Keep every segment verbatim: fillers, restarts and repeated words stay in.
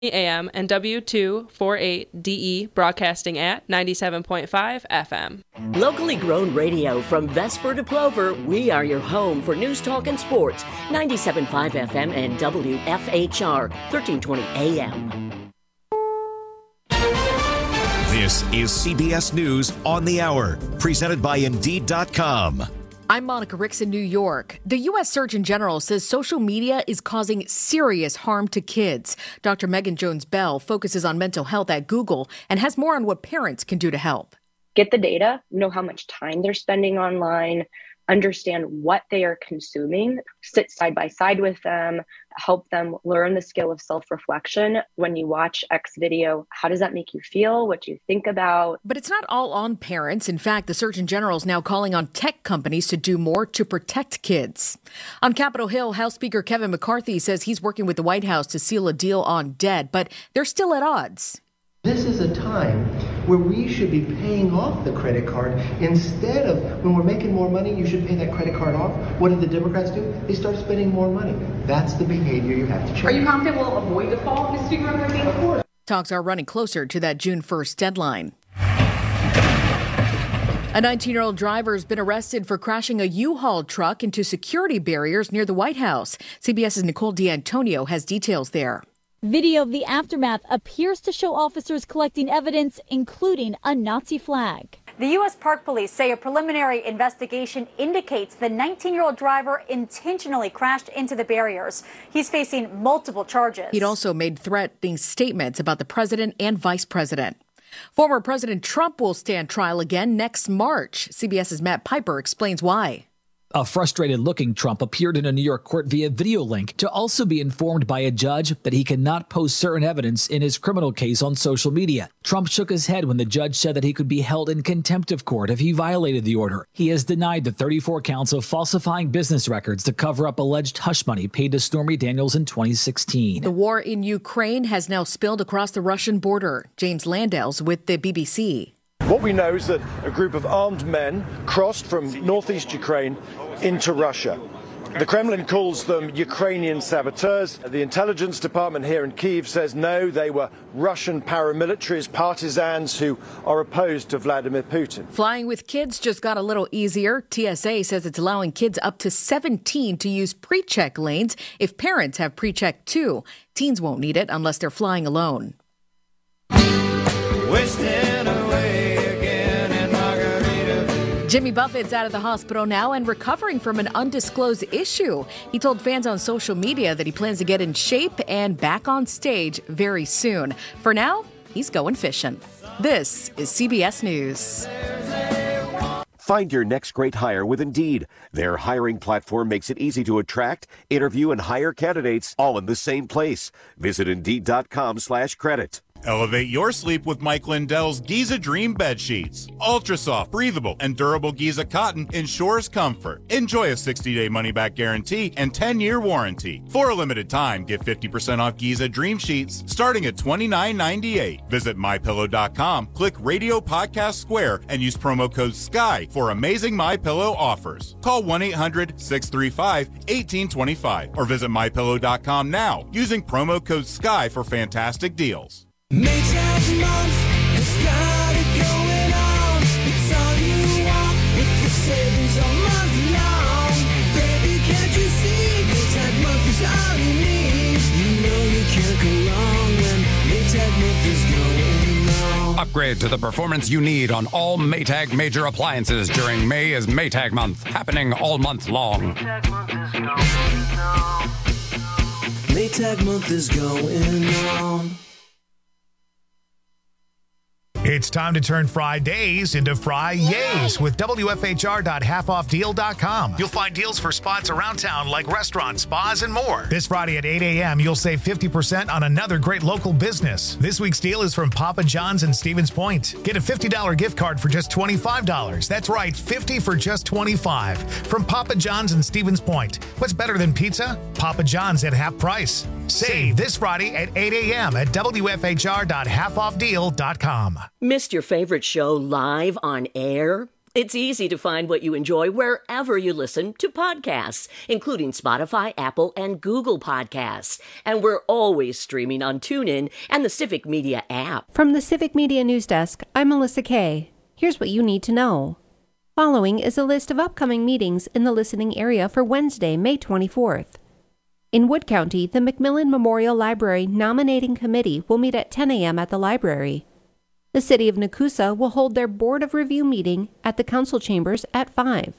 A M and W two forty-eight D E broadcasting at ninety-seven point five F M. Locally grown radio from Vesper to Plover, we are your home for news, talk, and sports. ninety-seven point five F M and W F H R, thirteen twenty A M. This is C B S News on the Hour, presented by Indeed dot com. I'm Monica Ricks in New York. The U S Surgeon General says social media is causing serious harm to kids. Doctor Megan Jones-Bell focuses on mental health at Google and has more on what parents can do to help. Get the data, know how much time they're spending online, understand what they are consuming, sit side by side with them, help them learn the skill of self-reflection. When you watch X video, how does that make you feel? What do you think about? But it's not all on parents. In fact, the Surgeon General is now calling on tech companies to do more to protect kids. On Capitol Hill, House Speaker Kevin McCarthy says he's working with the White House to seal a deal on debt, but they're still at odds. This is a time where we should be paying off the credit card instead of, when we're making more money, you should pay that credit card off. What did the Democrats do? They started spending more money. That's the behavior you have to change. Are you confident we'll avoid default, Mister Speaker? Of course. Talks are running closer to that June first deadline. A nineteen-year-old driver has been arrested for crashing a U-Haul truck into security barriers near the White House. CBS's Nicole D'Antonio has details there. Video of the aftermath appears to show officers collecting evidence, including a Nazi flag. The U S Park Police say a preliminary investigation indicates the nineteen-year-old driver intentionally crashed into the barriers. He's facing multiple charges. He'd also made threatening statements about the president and vice president. Former President Trump will stand trial again next March. CBS's Matt Piper explains why. A frustrated-looking Trump appeared in a New York court via video link to also be informed by a judge that he cannot post certain evidence in his criminal case on social media. Trump shook his head when the judge said that he could be held in contempt of court if he violated the order. He has denied the thirty-four counts of falsifying business records to cover up alleged hush money paid to Stormy Daniels in twenty sixteen. The war in Ukraine has now spilled across the Russian border. James Landau's with the B B C. What we know is that a group of armed men crossed from northeast Ukraine into Russia. The Kremlin calls them Ukrainian saboteurs. The intelligence department here in Kyiv says no, they were Russian paramilitaries, partisans who are opposed to Vladimir Putin. Flying with kids just got a little easier. T S A says it's allowing kids up to seventeen to use pre-check lanes if parents have pre-check too. Teens won't need it unless they're flying alone. Wasting away. Jimmy Buffett's out of the hospital now and recovering from an undisclosed issue. He told fans on social media that he plans to get in shape and back on stage very soon. For now, he's going fishing. This is C B S News. Find your next great hire with Indeed. Their hiring platform makes it easy to attract, interview, and hire candidates all in the same place. Visit Indeed.com slash credit. Elevate your sleep with Mike Lindell's Giza Dream Bed Sheets. Ultra soft, breathable, and durable Giza cotton ensures comfort. Enjoy a sixty-day money-back guarantee and ten-year warranty. For a limited time, get fifty percent off Giza Dream Sheets starting at twenty-nine ninety-eight. Visit my pillow dot com, click Radio Podcast Square, and use promo code SKY for amazing MyPillow offers. Call one eight hundred six three five one eight two five or visit my pillow dot com now using promo code SKY for fantastic deals. Maytag month has got it going on. It's all you want with the savings all month long. Baby, can't you see? Maytag month is all you need. You know you can't go wrong when Maytag month is going on. Upgrade to the performance you need on all Maytag major appliances during May is Maytag month, happening all month long. Maytag month is going on. Maytag month is going on. It's time to turn Fridays into Fri-Yays with W F H R dot half off deal dot com. You'll find deals for spots around town like restaurants, spas, and more. This Friday at eight a.m., you'll save fifty percent on another great local business. This week's deal is from Papa John's in Stevens Point. Get a fifty dollars gift card for just twenty-five dollars. That's right, fifty dollars for just twenty-five dollars. From Papa John's in Stevens Point. What's better than pizza? Papa John's at half price. Save this Friday at eight a.m. at W F H R dot half off deal dot com. Missed your favorite show live on air? It's easy to find what you enjoy wherever you listen to podcasts, including Spotify, Apple, and Google Podcasts. And we're always streaming on TuneIn and the Civic Media app. From the Civic Media News Desk, I'm Melissa Kay. Here's what you need to know. Following is a list of upcoming meetings in the listening area for Wednesday, May twenty-fourth. In Wood County, the McMillan Memorial Library Nominating Committee will meet at ten a.m. at the library. The City of Nakusa will hold their Board of Review meeting at the Council Chambers at five.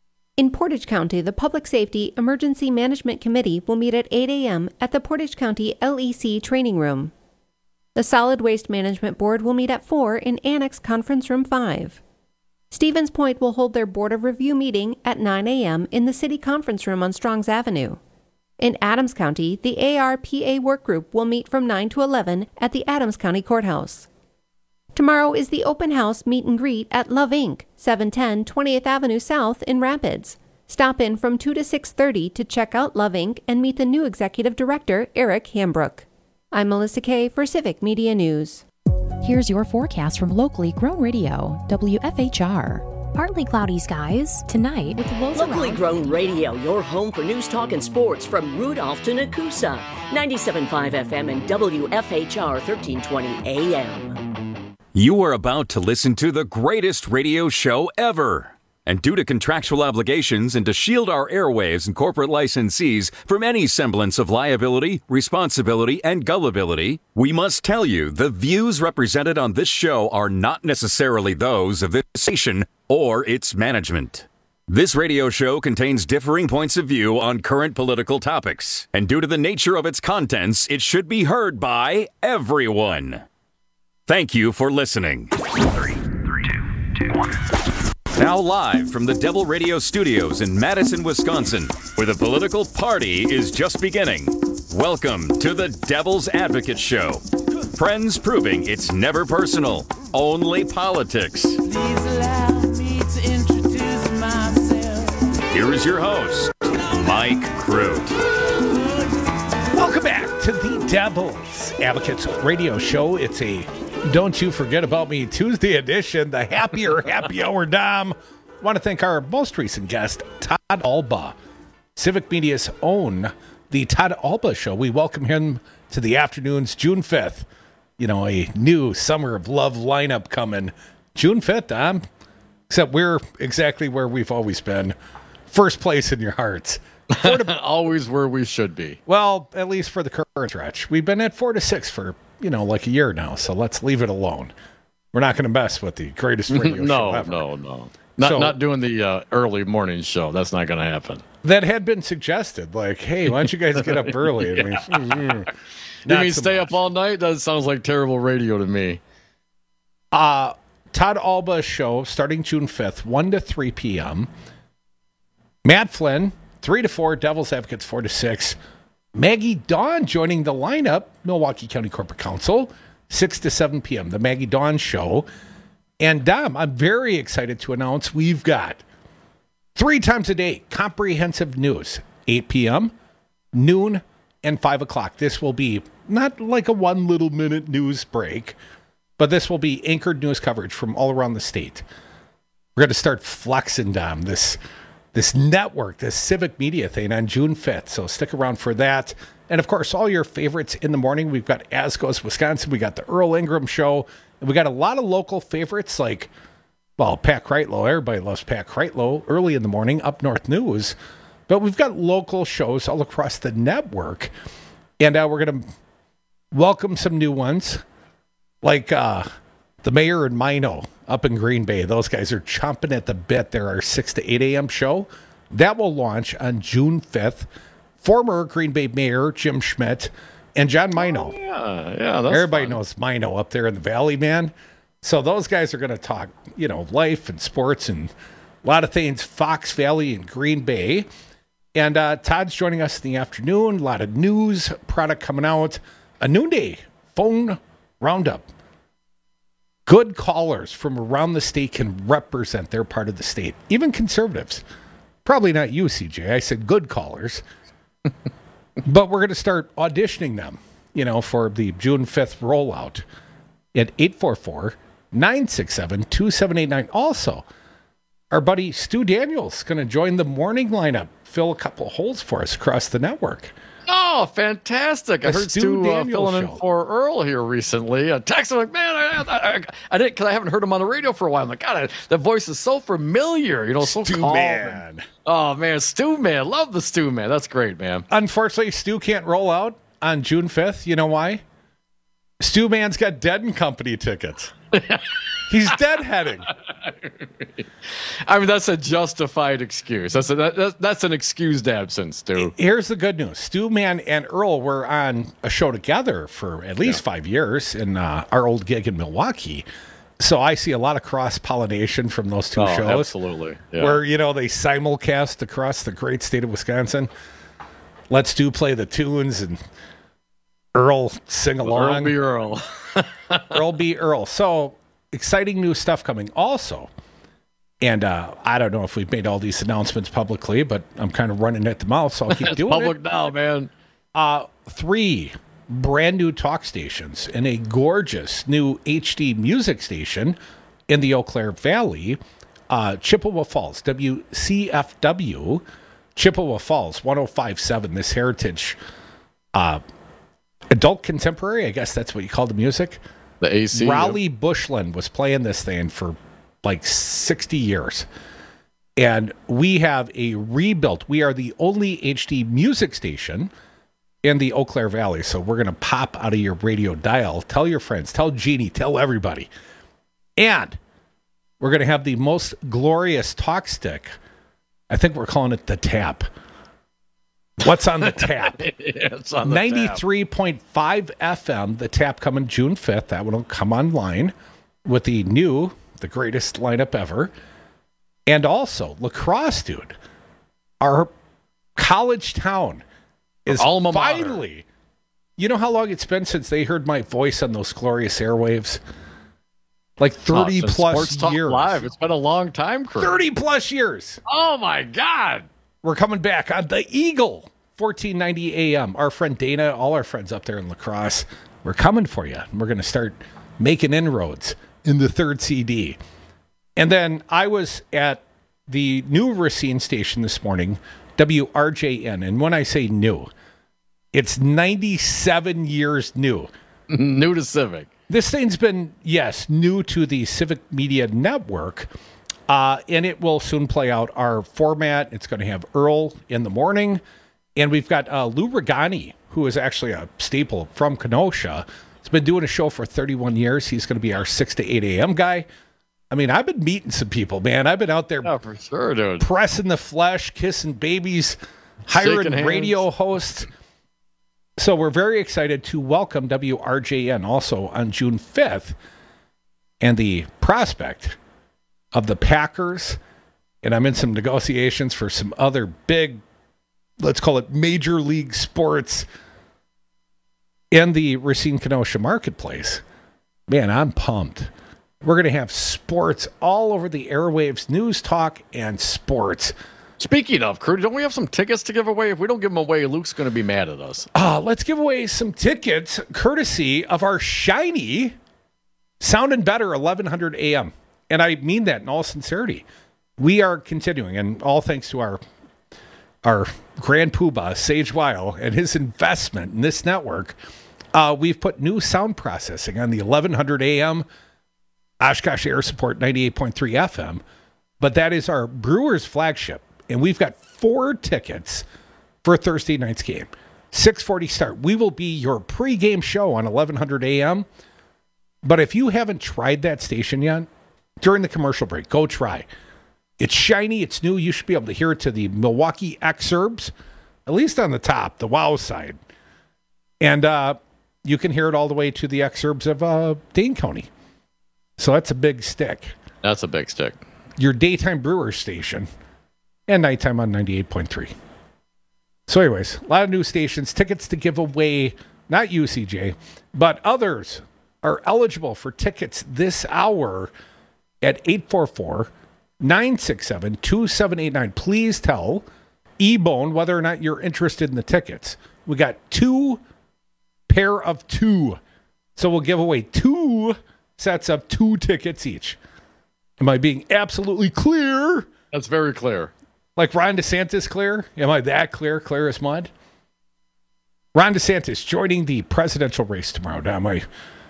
In Portage County, the Public Safety Emergency Management Committee will meet at eight a.m. at the Portage County L E C Training Room. The Solid Waste Management Board will meet at four in Annex Conference Room five. Stevens Point will hold their Board of Review meeting at nine a.m. in the City Conference Room on Strongs Avenue. In Adams County, the A R P A Work Group will meet from nine to eleven at the Adams County Courthouse. Tomorrow is the open house meet and greet at Love Incorporated, seven ten twentieth Avenue South in Rapids. Stop in from two to six thirty to check out Love Incorporated and meet the new executive director, Eric Hambrook. I'm Melissa Kay for Civic Media News. Here's your forecast from locally grown radio, W F H R. Partly cloudy skies tonight with lows Locally around. grown radio, your home for news, talk, and sports from Rudolph to Nakusa. ninety-seven point five F M and W F H R thirteen twenty A M. You are about to listen to the greatest radio show ever. And due to contractual obligations and to shield our airwaves and corporate licensees from any semblance of liability, responsibility, and gullibility, we must tell you the views represented on this show are not necessarily those of this station or its management. This radio show contains differing points of view on current political topics, and due to the nature of its contents, it should be heard by everyone. Thank you for listening. Three, three, two, two, one. Now live from the Devil Radio Studios in Madison, Wisconsin, where the political party is just beginning. Welcome to the Devil's Advocate Show. Friends proving it's never personal, only politics. Please allow me to introduce myself. Here is your host, Mike Crute. Welcome back to the Devil's Advocates Radio Show. It's a Don't You Forget About Me Tuesday edition, the happier happy hour Dom. I want to thank our most recent guest, Todd Alba, Civic Media's own, the Todd Alba Show. We welcome him to the afternoons, June fifth. You know, a new Summer of Love lineup coming June fifth, Dom. Except we're exactly where we've always been. First place in your hearts. To, always where we should be. Well, at least for the current stretch. We've been at four to six for, you know, like a year now, so let's leave it alone. We're not going to mess with the greatest radio no, show ever. No, no, no. Not, so, not doing the uh, early morning show. That's not going to happen. That had been suggested. Like, hey, why don't you guys get up early? yeah. I mean, mm-hmm. You mean so stay much. up all night? That sounds like terrible radio to me. Uh, Todd Alba Show starting June fifth, one to three p.m. Matt Flynn, three to four, Devil's Advocates, four to six. Maggie Dawn joining the lineup, Milwaukee County Corporate Council, six to seven p.m., the Maggie Dawn Show. And Dom, I'm very excited to announce we've got three times a day, comprehensive news, eight p.m., noon, and five o'clock. This will be not like a one little minute news break, but this will be anchored news coverage from all around the state. We're going to start flexing, Dom, this this network, this civic media thing on June fifth. So stick around for that. And, of course, all your favorites in the morning. We've got As Goes Wisconsin. We got the Earl Ingram Show. And we got a lot of local favorites like, well, Pat Kreitlow. Everybody loves Pat Kreitlow early in the morning, Up North News. But we've got local shows all across the network. And uh, we're going to welcome some new ones like uh, the Mayor and Mino up in Green Bay. Those guys are chomping at the bit. They're our six to eight a.m. show. That will launch on June fifth. Former Green Bay Mayor Jim Schmidt and John Mino. Oh, yeah, yeah. That's Everybody fun. knows Mino up there in the Valley, man. So those guys are going to talk, you know, life and sports and a lot of things, Fox Valley and Green Bay. And uh, Todd's joining us in the afternoon. A lot of news, product coming out. A noonday phone roundup. Good callers from around the state can represent their part of the state. Even conservatives. Probably not you, C J. I said good callers. But we're going to start auditioning them, you know, for the June fifth rollout at eight four four, nine six seven, two seven eight nine. Also, our buddy Stu Daniels going to join the morning lineup, fill a couple of holes for us across the network. Oh, fantastic. I The heard Stu Stu uh, Daniels filling show. in for Earl here recently. I texted him like, man, I, I, I, I didn't, because I haven't heard him on the radio for a while. I'm like, God, I, that voice is so familiar, you know, so Stu calm. Man. And- oh, man, Stu Man. Love the Stu Man. That's great, man. Unfortunately, Stu can't roll out on June fifth. You know why? Stu Man's got Dead and Company tickets. He's deadheading. I mean, that's a justified excuse. That's a, that, that, that's an excused absence, Stu. Here's the good news. Stu Man and Earl were on a show together for at least yeah. five years in uh, our old gig in Milwaukee. So I see a lot of cross-pollination from those two oh, shows. Absolutely. Yeah. Where, you know, they simulcast across the great state of Wisconsin. Let Stu play the tunes and Earl sing along. Earl be Earl. Earl be Earl. So exciting new stuff coming also. And uh, I don't know if we've made all these announcements publicly, but I'm kind of running at the mouth, so I'll keep it's doing public it. now, man. Uh, three brand new talk stations and a gorgeous new H D music station in the Eau Claire Valley. Uh, Chippewa Falls, W C F W, Chippewa Falls, one oh five point seven, this heritage uh, adult contemporary, I guess that's what you call the music. The A C. Raleigh yeah. Bushland was playing this thing for like sixty years. And we have a rebuilt. We are the only H D music station in the Eau Claire Valley. So we're going to pop out of your radio dial. Tell your friends. Tell Jeannie. Tell everybody. And we're going to have the most glorious talk stick. I think we're calling it the Tap. What's on the Tap? yeah, it's on the ninety-three point five F M, the Tap coming June fifth. That one will come online with the new, the greatest lineup ever. And also, lacrosse, dude. Our college town is Alma mater. finally, you know how long it's been since they heard my voice on those glorious airwaves? Like thirty oh, plus Sports Talk years. Live. It's been a long time, Chris. thirty plus years. Oh, my God. We're coming back on the Eagle, fourteen ninety A M. Our friend Dana, all our friends up there in lacrosse, we're coming for you. We're going to start making inroads in the third C D. And then I was at the new Racine station this morning, W R J N. And when I say new, it's ninety-seven years new. New to Civic. This thing's been, yes, new to the Civic Media Network. Uh, and it will soon play out our format. It's going to have Earl in the morning. And we've got uh, Lou Regani, who is actually a staple from Kenosha. He's been doing a show for thirty-one years. He's going to be our six to eight A M guy. I mean, I've been meeting some people, man. I've been out there oh, for sure, dude. pressing the flesh, kissing babies, hiring radio hosts. So we're very excited to welcome W R J N also on June fifth. And the prospect of the Packers, and I'm in some negotiations for some other big, let's call it major league sports in the Racine Kenosha marketplace. Man, I'm pumped. We're going to have sports all over the airwaves, news, talk, and sports. Speaking of, crew, don't we have some tickets to give away? If we don't give them away, Luke's going to be mad at us. Uh, let's give away some tickets courtesy of our shiny Sounding Better eleven hundred A M. And I mean that in all sincerity. We are continuing, and all thanks to our our grand poobah, Sage Weil, and his investment in this network, uh, we've put new sound processing on the eleven hundred A M, Oshkosh Air Support ninety-eight point three F M. But that is our Brewers flagship, and we've got four tickets for Thursday night's game. six forty start. We will be your pregame show on eleven hundred A M. But if you haven't tried that station yet, during the commercial break, go try. It's shiny, it's new. You should be able to hear it to the Milwaukee exurbs, at least on the top, the wow side. And uh, you can hear it all the way to the exurbs of uh, Dane County. So that's a big stick. That's a big stick. Your daytime Brewers station and nighttime on ninety-eight point three. So anyways, a lot of new stations, tickets to give away, not you, C J, but others are eligible for tickets this hour at eight four four, nine six seven, two seven eight nine. Please tell E-Bone whether or not you're interested in the tickets. We got two pair of two. So we'll give away two sets of two tickets each. Am I being absolutely clear? That's very clear. Like Ron DeSantis clear? Am I that clear? Clear as mud? Ron DeSantis joining the presidential race tomorrow. Now, my,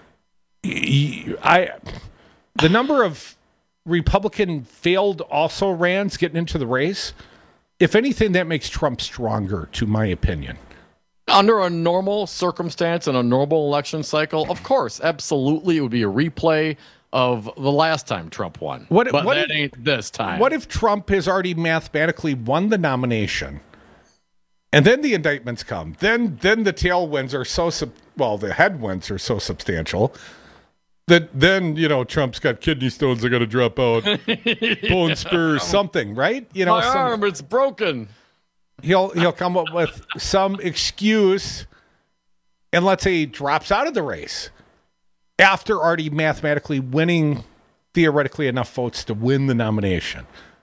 I, the number of Republican failed also-rans getting into the race, if anything, that makes Trump stronger, to my opinion. Under a normal circumstance and a normal election cycle, of course, absolutely, it would be a replay of the last time Trump won. What, but what that if, ain't this time. What if Trump has already mathematically won the nomination, and then the indictments come? Then then the tailwinds are so, sub, well, the headwinds are so substantial that then, you know, Trump's got kidney stones, I got to drop out, bone spurs, something, right? You know, My some, arm, it's broken. He'll he'll come up with some excuse, and let's say he drops out of the race after already mathematically winning theoretically enough votes to win the nomination.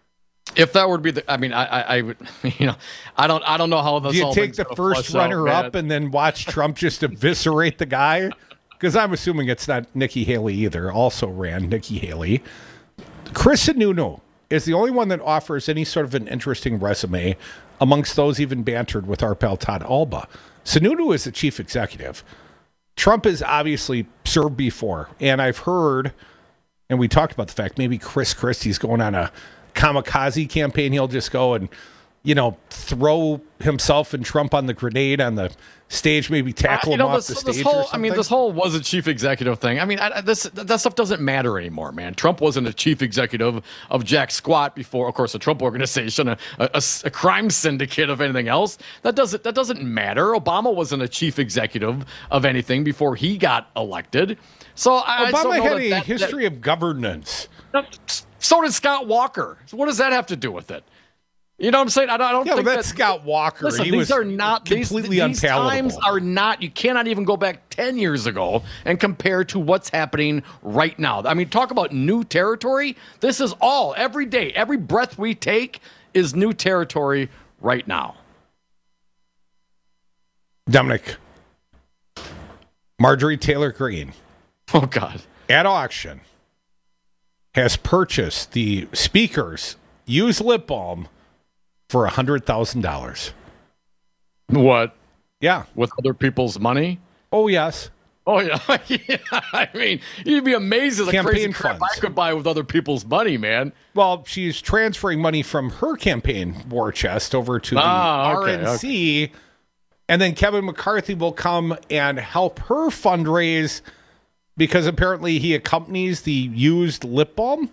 If that were to be the, I mean, I, I, I would, you know, I don't, I don't know how this. Do you all take thing's the gonna first flush runner out, up man. and then watch Trump just eviscerate the guy? Because I'm assuming it's not Nikki Haley either. Also ran Nikki Haley. Chris Sununu is the only one that offers any sort of an interesting resume amongst those even bantered with our pal Todd Alba. Sununu is the chief executive. Trump has obviously served before, and I've heard, and we talked about the fact maybe Chris Christie's going on a kamikaze campaign. He'll just go and, you know, throw himself and Trump on the grenade on the stage, maybe tackle Uh, you him know, off this, the this stage whole, or I something. mean, this whole was a chief executive thing. I mean, I, I- this that stuff doesn't matter anymore, man. Trump wasn't a chief executive of Jack Squat before, of course, the Trump Organization, a, a, a crime syndicate of anything else. That doesn't that doesn't matter. Obama wasn't a chief executive of anything before he got elected. So I, I just don't Obama know had that a that- history of governance. that- so did Scott Walker. So what does that have to do with it? You know what I'm saying? I don't, I don't Yeah, think but that's that, Scott Walker. Listen, He these was are not these, completely these unpalatable. times are not. You cannot even go back ten years ago and compare to what's happening right now. I mean, talk about new territory. This is all every day, every breath we take is new territory right now. Dominic, Marjorie Taylor Greene. Oh God! At auction, has purchased the speaker's used lip balm for a hundred thousand dollars. What? Yeah, with other people's money. Oh yes. Oh yeah. Yeah. I mean, you'd be amazed at the Campaign crazy crap funds. I could buy with other people's money, man. Well, she's transferring money from her campaign war chest over to the Ah, okay, R N C, and then Kevin McCarthy will come and help her fundraise because apparently he accompanies the used lip balm.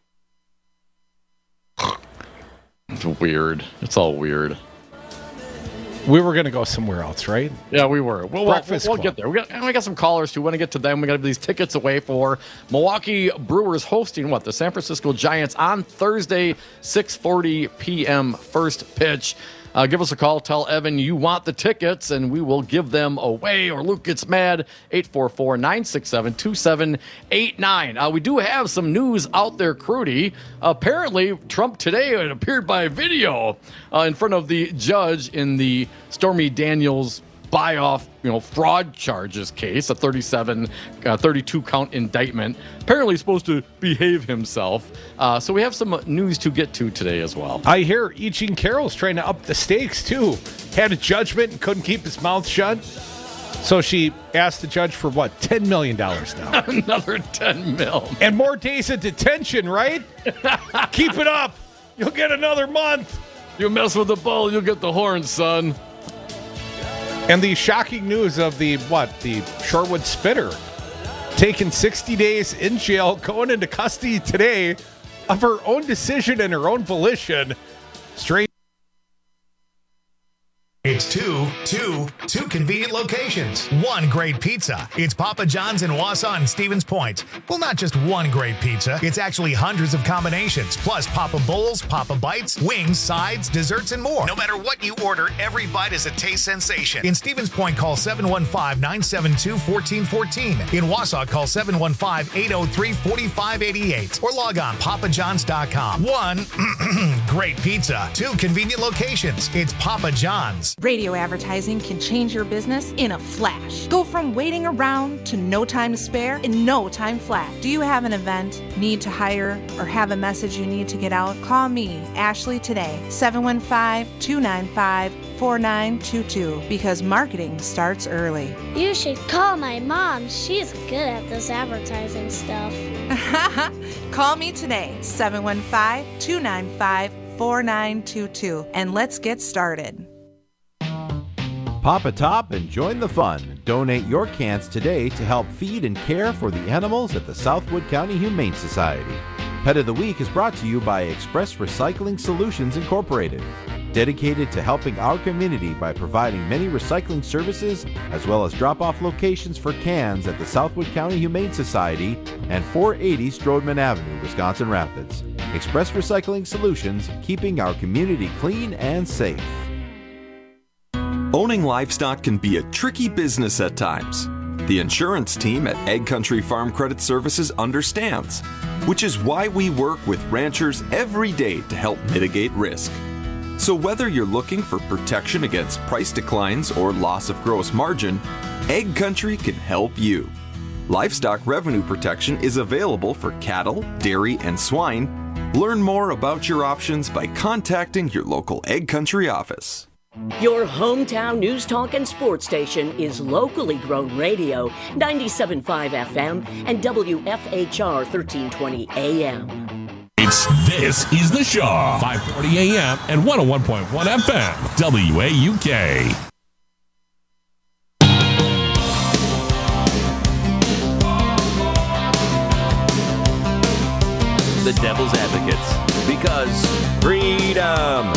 It's weird. It's all weird. We were going to go somewhere else, right? Yeah, we were. We'll, we'll, Breakfast we'll Club. get there. We got, and we got some callers who want to get to them. We got these tickets away for Milwaukee Brewers hosting what the San Francisco Giants on Thursday, six forty p.m. first pitch. Uh, give us a call. Tell Evan you want the tickets, and we will give them away. Or Luke gets mad. eight four four, nine six seven, two seven eight nine. Uh, we do have some news out there, Crudy. Apparently, Trump today had appeared by video uh, in front of the judge in the Stormy Daniels buy-off, you know, fraud charges case, a thirty-seven, uh, thirty-two count indictment. Apparently, he's supposed to behave himself. Uh, so we have some news to get to today as well. I hear E. Jean Carroll's trying to up the stakes too. Had a judgment and couldn't keep his mouth shut. So she asked the judge for what, ten million dollars now. Another ten mil. And more days of detention, right? Keep it up. You'll get another month. You mess with the bull, you'll get the horn, son. And the shocking news of the, what, the Shorewood Spitter taking sixty days in jail, going into custody today of her own decision and her own volition. Straight. It's two, two, two convenient locations. One great pizza. It's Papa John's in Wausau and Stevens Point. Well, not just one great pizza. It's actually hundreds of combinations, plus Papa Bowls, Papa Bites, wings, sides, desserts, and more. No matter what you order, every bite is a taste sensation. In Stevens Point, call seven one five, nine seven two, one four one four. In Wausau, call seven one five, eight oh three, four five eight eight. Or log on papa johns dot com. One great pizza. Two convenient locations. It's Papa John's. Radio advertising can change your business in a flash. Go from waiting around to no time to spare in no time flat. Do you have an event, need to hire, or have a message you need to get out? Call me, Ashley, today, seven one five, two nine five, four nine two two, because marketing starts early. You should call my mom. She's good at this advertising stuff. Call me today, seven one five, two nine five, four nine two two, and let's get started. Pop a top and join the fun. Donate your cans today to help feed and care for the animals at the Southwood County Humane Society. Pet of the Week is brought to you by Express Recycling Solutions Incorporated, dedicated to helping our community by providing many recycling services as well as drop-off locations for cans at the Southwood County Humane Society and four eighty Strodman Avenue, Wisconsin Rapids. Express Recycling Solutions, keeping our community clean and safe. Owning livestock can be a tricky business at times. The insurance team at Egg Country Farm Credit Services understands, which is why we work with ranchers every day to help mitigate risk. So whether you're looking for protection against price declines or loss of gross margin, Egg Country can help you. Livestock revenue protection is available for cattle, dairy, and swine. Learn more about your options by contacting your local Egg Country office. Your hometown news talk and sports station is locally grown radio, ninety-seven point five F M and W F H R thirteen twenty A M. It's This is the Shaw, five forty A M and one oh one point one F M, W A U K. The Devil's Advocates, because freedom.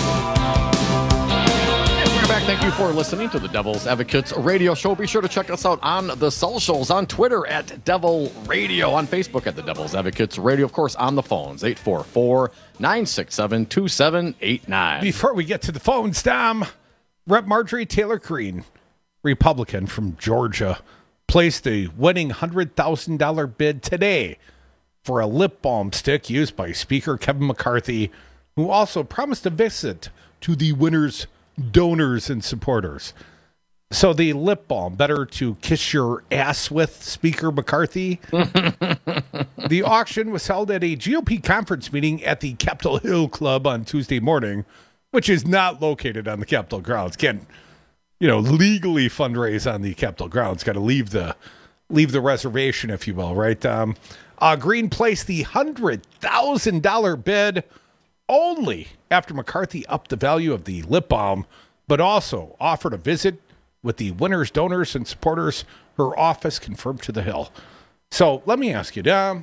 Back. Thank you for listening to the Devil's Advocates radio show. Be sure to check us out on the socials, on Twitter at Devil Radio, on Facebook at the Devil's Advocates Radio, of course, on the phones, eight four four, nine six seven, two seven eight nine. Before we get to the phones, Dom, Representative Marjorie Taylor Greene, Republican from Georgia, placed a winning one hundred thousand dollars bid today for a lip balm stick used by Speaker Kevin McCarthy, who also promised a visit to the winner's donors and supporters. So the lip balm, better to kiss your ass with, Speaker McCarthy. The auction was held at a G O P conference meeting at the Capitol Hill Club on Tuesday morning, which is not located on the Capitol grounds. Can't, you know, legally fundraise on the Capitol grounds. Got to leave the leave the reservation, if you will, right? Um, uh, Greene placed the one hundred thousand dollars bid only after McCarthy upped the value of the lip balm, but also offered a visit with the winners, donors, and supporters, her office confirmed to the Hill. So let me ask you, Dom,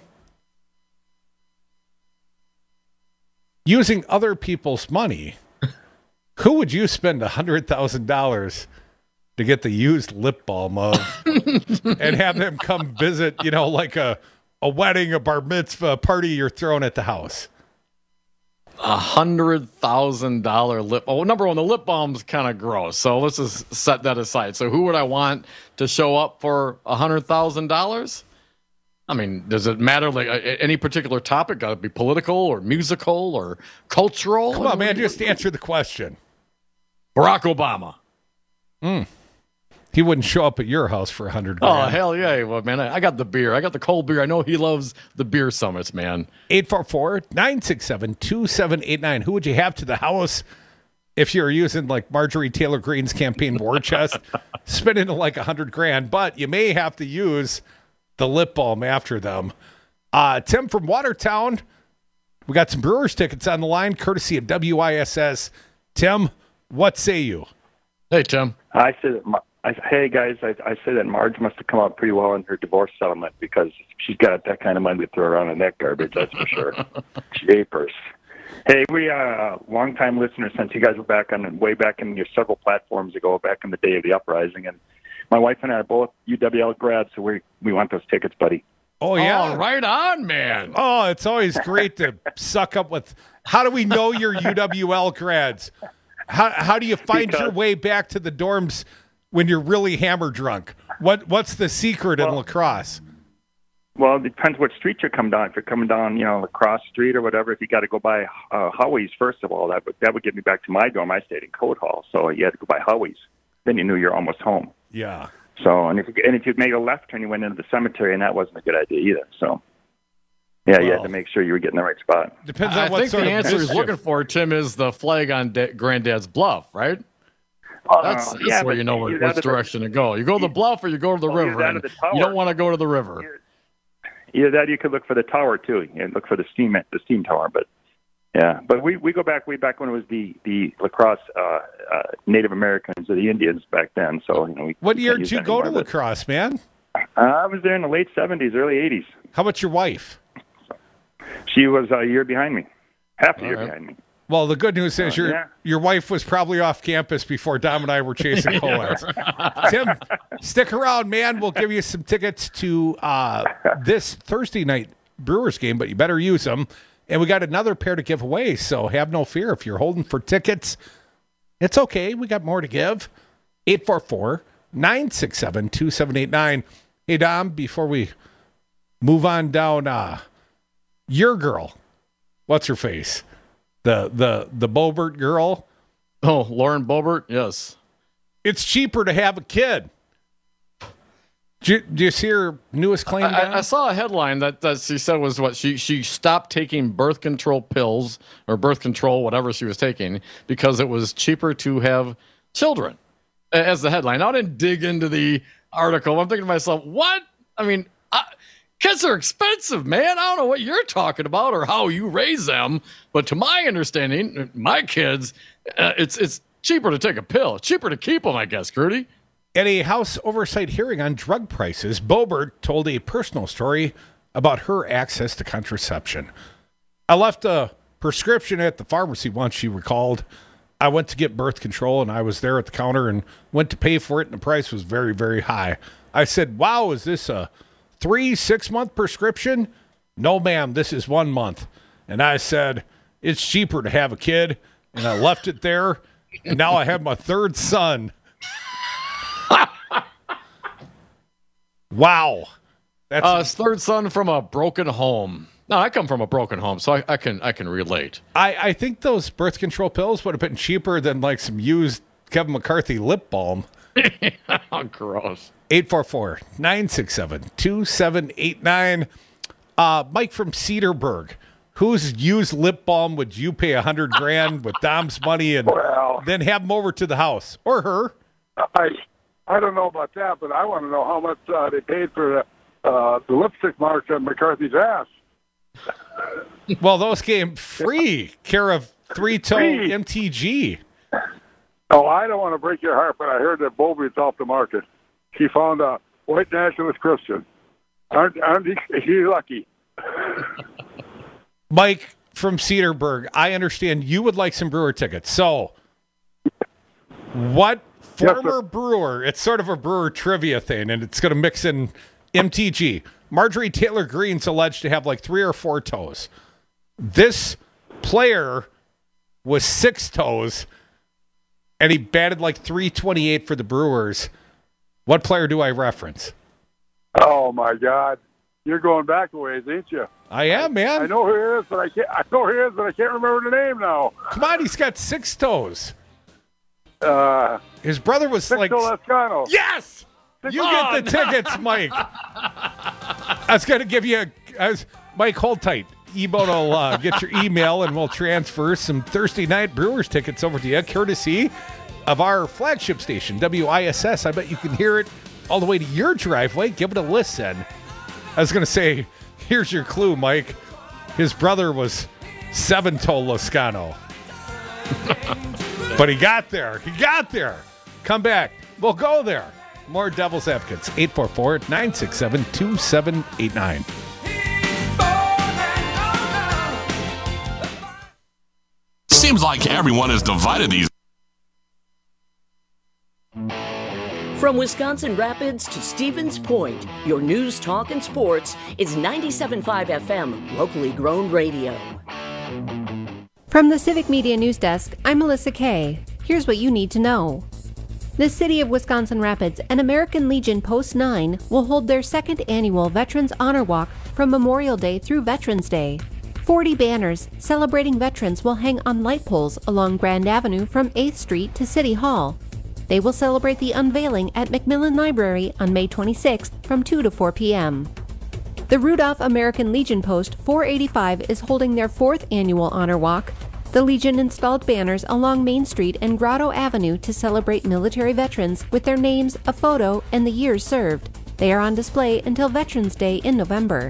using other people's money, who would you spend one hundred thousand dollars to get the used lip balm of and have them come visit, you know, like a, a wedding, a bar mitzvah, a party you're throwing at the house? A hundred thousand dollar lip. Oh, number one, the lip balm's kind of gross. So let's just set that aside. So who would I want to show up for a hundred thousand dollars? I mean, does it matter? Like uh, any particular topic? Got to be political or musical or cultural? Come on, man, just answer the question. Barack Obama. Hmm. He wouldn't show up at your house for a hundred Oh, grand. hell yeah. Well, man, I, I got the beer. I got the cold beer. I know he loves the beer summits, man. eight four four, nine six seven, two seven eight nine. Who would you have to the house if you're using like Marjorie Taylor Greene's campaign war chest? Spending like a hundred grand, but you may have to use the lip balm after them. Uh, Tim from Watertown. We got some Brewers tickets on the line, courtesy of W I S S. Tim, what say you? Hey, Tim. I say that. Mar- I, hey guys, I, I say that Marge must have come out pretty well in her divorce settlement because she's got that kind of money to throw around in that garbage. That's for sure. Japers. Hey, we are uh, long-time listeners since you guys were back on way back in your several platforms ago, back in the day of the uprising, and my wife and I are both U W L grads, so we we want those tickets, buddy. Oh yeah, oh, right on, man. Oh, it's always great to suck up with. How do we know you're U W L grads? How how do you find because, your way back to the dorms when you're really hammer drunk? What what's the secret well, in lacrosse? Well, it depends what street you come down. If you're coming down, you know, Lacrosse Street or whatever, if you got to go by uh, Howie's, first of all, that would, that would get me back to my dorm. I stayed in Code Hall, so you had to go by Howie's. Then you knew you're almost home. Yeah. So, and if you, and if you made a left turn, you went into the cemetery, and that wasn't a good idea either. So, yeah, well, you had to make sure you were getting the right spot. Depends I on what think sort the of answer he's mischief. looking for, Tim, is the flag on da- Granddad's Bluff, right? Uh, That's, that's yeah, where but you know you're which out of the- direction to go. You go to the bluff or you go to the Well, you're river, out and of the tower. you don't want to go to the river. Either that, or you could look for the tower too, and look for the steam the steam tower. But yeah, but we, we go back way back when it was the the lacrosse uh, uh, Native Americans or the Indians back then. So you know, we, What we year can't did use you that go to anymore, lacrosse, man? but, uh, I was there in the late seventies, early eighties. How about your wife? She was a year behind me, half a All year right. behind me. Well, the good news is Uh, your yeah. your wife was probably off campus before Dom and I were chasing co-eds. Tim, stick around, man. We'll give you some tickets to uh, this Thursday night Brewers game, but you better use them. And we got another pair to give away, so have no fear. If you're holding for tickets, it's okay. We got more to give. eight four four, nine six seven, two seven eight nine. Hey, Dom, before we move on down, uh, your girl, what's her face? The the the Bobert girl. Oh, Lauren Bobert, yes. It's cheaper to have a kid. Do you, do you see her newest claim? I, I, I saw a headline that, that she said was what she she stopped taking birth control pills or birth control, whatever she was taking, because it was cheaper to have children. As the headline, I didn't dig into the article. I'm thinking to myself, what? I mean, I, kids are expensive, man. I don't know what you're talking about or how you raise them, but to my understanding, my kids, uh, it's it's cheaper to take a pill. It's cheaper to keep them, I guess, Grudy. At a House oversight hearing on drug prices, Bobert told a personal story about her access to contraception. I left a prescription at the pharmacy once, she recalled. I went to get birth control, and I was there at the counter and went to pay for it, and the price was very, very high. I said, wow, is this a three, six-month prescription? No, ma'am, this is one month. And I said, it's cheaper to have a kid, and I left it there, and now I have my third son. Wow. That's uh, his third son from a broken home. No, I come from a broken home, so I, I can I can relate. I, I think those birth control pills would have been cheaper than like some used Kevin McCarthy lip balm. Oh, gross. eight four four, nine six seven, two seven eight nine. Uh, Mike from Cedarburg. Whose used lip balm would you pay a hundred grand with Dom's money and well, then have him over to the house or her? I I don't know about that, but I want to know how much uh, they paid for the, uh, the lipstick mark on McCarthy's ass. Well, those came free, care of Three Toe Free. M T G. Oh, I don't want to break your heart, but I heard that Bobert's off the market. She found a white nationalist Christian. Aren't, aren't you lucky? Mike from Cedarburg, I understand you would like some Brewer tickets. So, what former yes, Brewer, it's sort of a Brewer trivia thing, and it's going to mix in M T G. Marjorie Taylor Greene's alleged to have like three or four toes. This player was six toes, and he batted like three twenty-eight for the Brewers. What player do I reference? Oh, my God. You're going back a ways, ain't you? I am, man. I know who he is, but I can't. I know who he is, but I can't remember the name now. Come on, he's got six toes. Uh, His brother was Victor like, Lascano. yes, you get the tickets, Mike. I was going to give you, a, I was, Mike, hold tight. E-Boat will uh, get your email, and we'll transfer some Thursday night Brewers tickets over to you, courtesy of our flagship station, W I S S. I bet you can hear it all the way to your driveway. Give it a listen. I was going to say, here's your clue, Mike. His brother was seven-toe Lascano. But he got there. He got there. Come back. We'll go there. More Devil's Advocates. eight four four, nine six seven, two seven eight nine. Seems like everyone is divided these. From Wisconsin Rapids to Stevens Point, your news, talk, and sports is ninety-seven point five F M, locally grown radio. From the Civic Media News Desk, I'm Melissa Kay. Here's what you need to know. The City of Wisconsin Rapids and American Legion Post nine will hold their second annual Veterans Honor Walk from Memorial Day through Veterans Day. forty banners celebrating veterans will hang on light poles along Grand Avenue from eighth Street to City Hall. They will celebrate the unveiling at McMillan Library on May twenty-sixth from two to four p.m. The Rudolph American Legion Post four eighty-five is holding their fourth annual Honor Walk. The Legion installed banners along Main Street and Grotto Avenue to celebrate military veterans with their names, a photo, and the years served. They are on display until Veterans Day in November.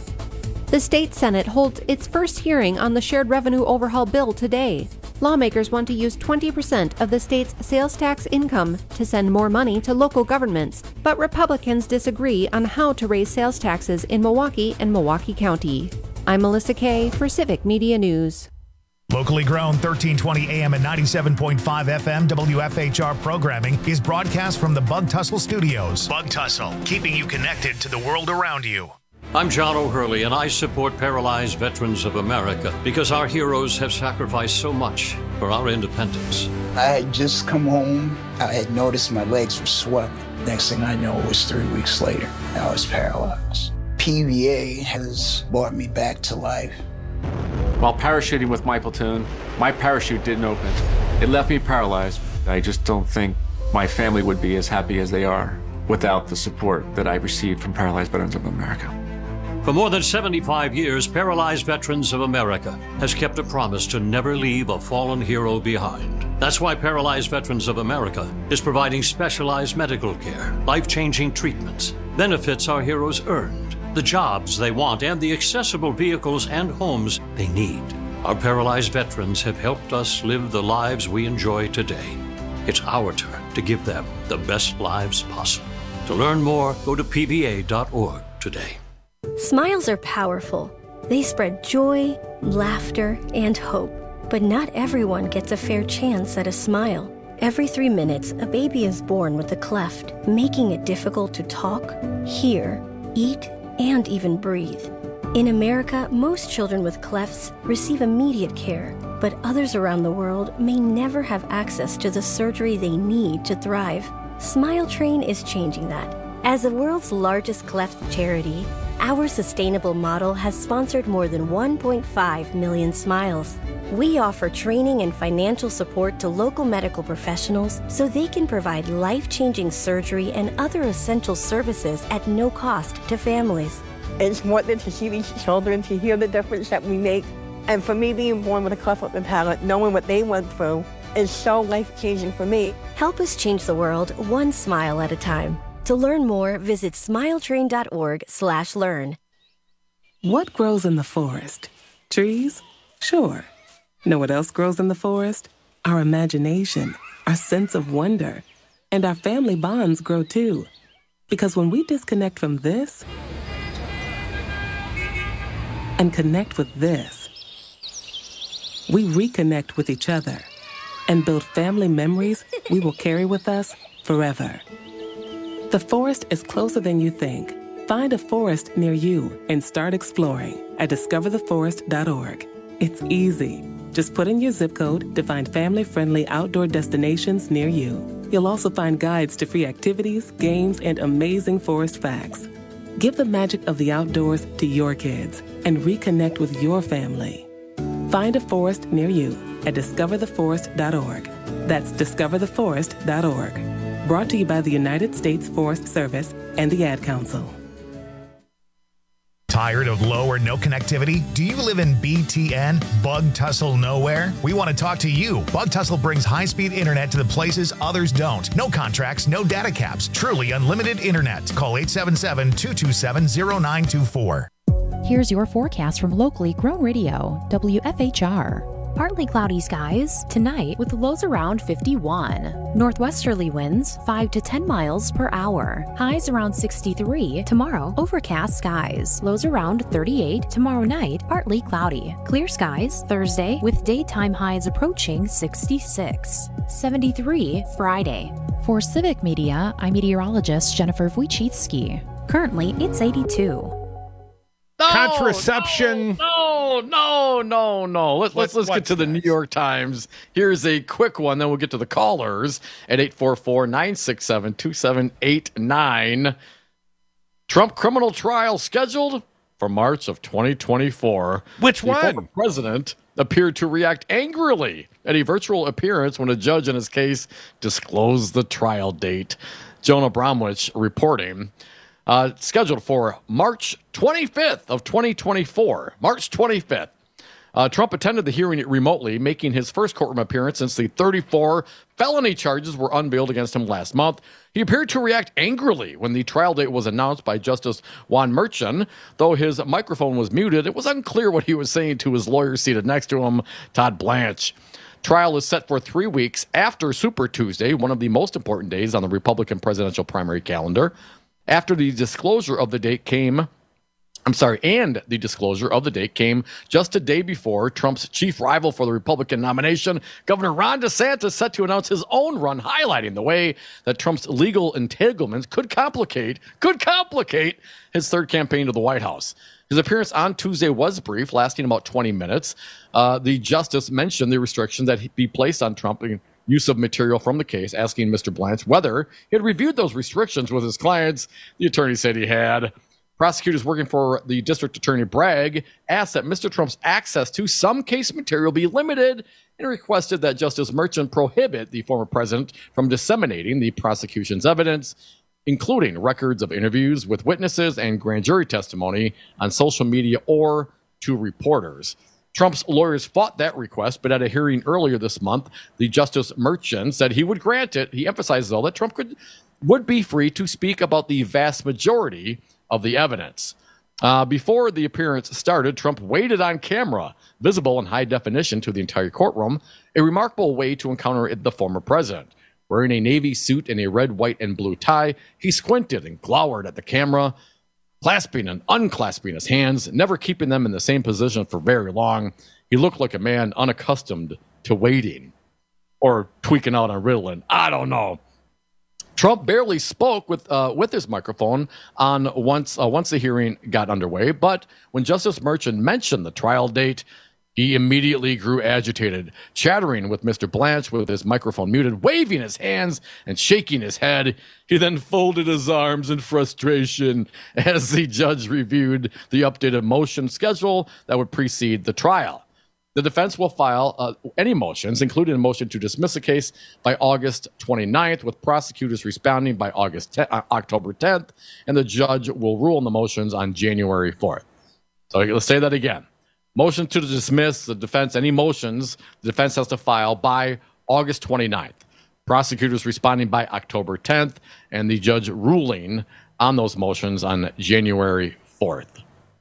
The State Senate holds its first hearing on the Shared Revenue Overhaul bill today. Lawmakers want to use twenty percent of the state's sales tax income to send more money to local governments, but Republicans disagree on how to raise sales taxes in Milwaukee and Milwaukee County. I'm Melissa Kay for Civic Media News. Locally grown thirteen twenty A M and ninety-seven point five F M W F H R programming is broadcast from the Bug Tussle Studios. Bug Tussle, keeping you connected to the world around you. I'm John O'Hurley, and I support Paralyzed Veterans of America because our heroes have sacrificed so much for our independence. I had just come home. I had noticed my legs were swelling. Next thing I know, it was three weeks later. I was paralyzed. P V A has brought me back to life. While parachuting with my platoon, my parachute didn't open. It left me paralyzed. I just don't think my family would be as happy as they are without the support that I received from Paralyzed Veterans of America. For more than seventy-five years, Paralyzed Veterans of America has kept a promise to never leave a fallen hero behind. That's why Paralyzed Veterans of America is providing specialized medical care, life-changing treatments, benefits our heroes earned, the jobs they want, and the accessible vehicles and homes they need. Our paralyzed veterans have helped us live the lives we enjoy today. It's our turn to give them the best lives possible. To learn more, go to P V A dot org today. Smiles are powerful. They spread joy, laughter, and hope. But not everyone gets a fair chance at a smile. Every three minutes, a baby is born with a cleft, making it difficult to talk, hear, eat, and even breathe. In America, most children with clefts receive immediate care, but others around the world may never have access to the surgery they need to thrive. Smile Train is changing that. As the world's largest cleft charity, our sustainable model has sponsored more than one point five million smiles. We offer training and financial support to local medical professionals so they can provide life-changing surgery and other essential services at no cost to families. It's worth it to see these children, to hear the difference that we make. And for me, being born with a cleft lip and palate, knowing what they went through, is so life-changing for me. Help us change the world one smile at a time. To learn more, visit smiletrain.org slash learn. What grows in the forest? Trees? Sure. Know what else grows in the forest? Our imagination, our sense of wonder, and our family bonds grow too. Because when we disconnect from this and connect with this, we reconnect with each other and build family memories we will carry with us forever. The forest is closer than you think. Find a forest near you and start exploring at discover the forest dot org. It's easy. Just put in your zip code to find family-friendly outdoor destinations near you. You'll also find guides to free activities, games, and amazing forest facts. Give the magic of the outdoors to your kids and reconnect with your family. Find a forest near you at discover the forest dot org. That's discover the forest dot org. Brought to you by the United States Forest Service and the Ad Council. Tired of low or no connectivity? Do you live in B T N, Bug Tussle Nowhere? We want to talk to you. Bug Tussle brings high-speed internet to the places others don't. No contracts, no data caps. Truly unlimited internet. Call eight seven seven, two two seven, zero nine two four. Here's your forecast from locally grown radio, W F H R. Partly cloudy skies tonight with lows around fifty-one. Northwesterly winds five to ten miles per hour. Highs around sixty-three. Tomorrow, overcast skies. Lows around thirty-eight. Tomorrow night, partly cloudy. Clear skies Thursday with daytime highs approaching sixty-six. seventy-three Friday. For Civic Media, I'm meteorologist Jennifer Wojcicki. Currently, it's eighty-two. no, contraception. No, no, no, no. Let's let's let's get to the New York Times. Here's a quick one, then we'll get to the callers at eight four four, nine six seven, two seven eight nine. Trump criminal trial scheduled for March of twenty twenty-four. Which the one? former president appeared to react angrily at a virtual appearance when a judge in his case disclosed the trial date. Jonah Bromwich reporting. Uh, scheduled for March twenty-fifth of twenty twenty-four. March twenty-fifth. Uh, Trump attended the hearing remotely, making his first courtroom appearance since the thirty-four felony charges were unveiled against him last month. He appeared to react angrily when the trial date was announced by Justice Juan Merchan. Though his microphone was muted, it was unclear what he was saying to his lawyer seated next to him, Todd Blanche. Trial is set for three weeks after Super Tuesday, one of the most important days on the Republican presidential primary calendar. After the disclosure of the date came, I'm sorry, and the disclosure of the date came just a day before Trump's chief rival for the Republican nomination, Governor Ron DeSantis, set to announce his own run, highlighting the way that Trump's legal entanglements could complicate, could complicate his third campaign to the White House. His appearance on Tuesday was brief, lasting about twenty minutes. Uh, the justice mentioned the restriction that be placed on Trump in use of material from the case, asking Mister Blanche whether he had reviewed those restrictions with his clients. The attorney said he had. Prosecutors working for the district attorney Bragg asked that Mister Trump's access to some case material be limited and requested that Justice Merchan prohibit the former president from disseminating the prosecution's evidence, including records of interviews with witnesses and grand jury testimony on social media or to reporters. Trump's lawyers fought that request, but at a hearing earlier this month, the Justice Merchan said he would grant it. He emphasized, though, that Trump could would be free to speak about the vast majority of the evidence. Uh, before the appearance started, Trump waited on camera, visible in high definition to the entire courtroom, a remarkable way to encounter the former president. Wearing a navy suit and a red, white, and blue tie, he squinted and glowered at the camera, clasping and unclasping his hands, never keeping them in the same position for very long. He looked like a man unaccustomed to waiting or tweaking out on Ritalin. I don't know. Trump barely spoke with uh, with his microphone on once uh, once the hearing got underway, but when Justice Merchan mentioned the trial date, he immediately grew agitated, chattering with Mister Blanche with his microphone muted, waving his hands and shaking his head. He then folded his arms in frustration as the judge reviewed the updated motion schedule that would precede the trial. The defense will file uh, any motions, including a motion to dismiss the case, by August twenty-ninth, with prosecutors responding by August te- uh, October tenth, and the judge will rule on the motions on January fourth. So let's say that again. Motion to dismiss the defense, any motions the defense has to file by August twenty-ninth. Prosecutors responding by October tenth, and the judge ruling on those motions on January fourth.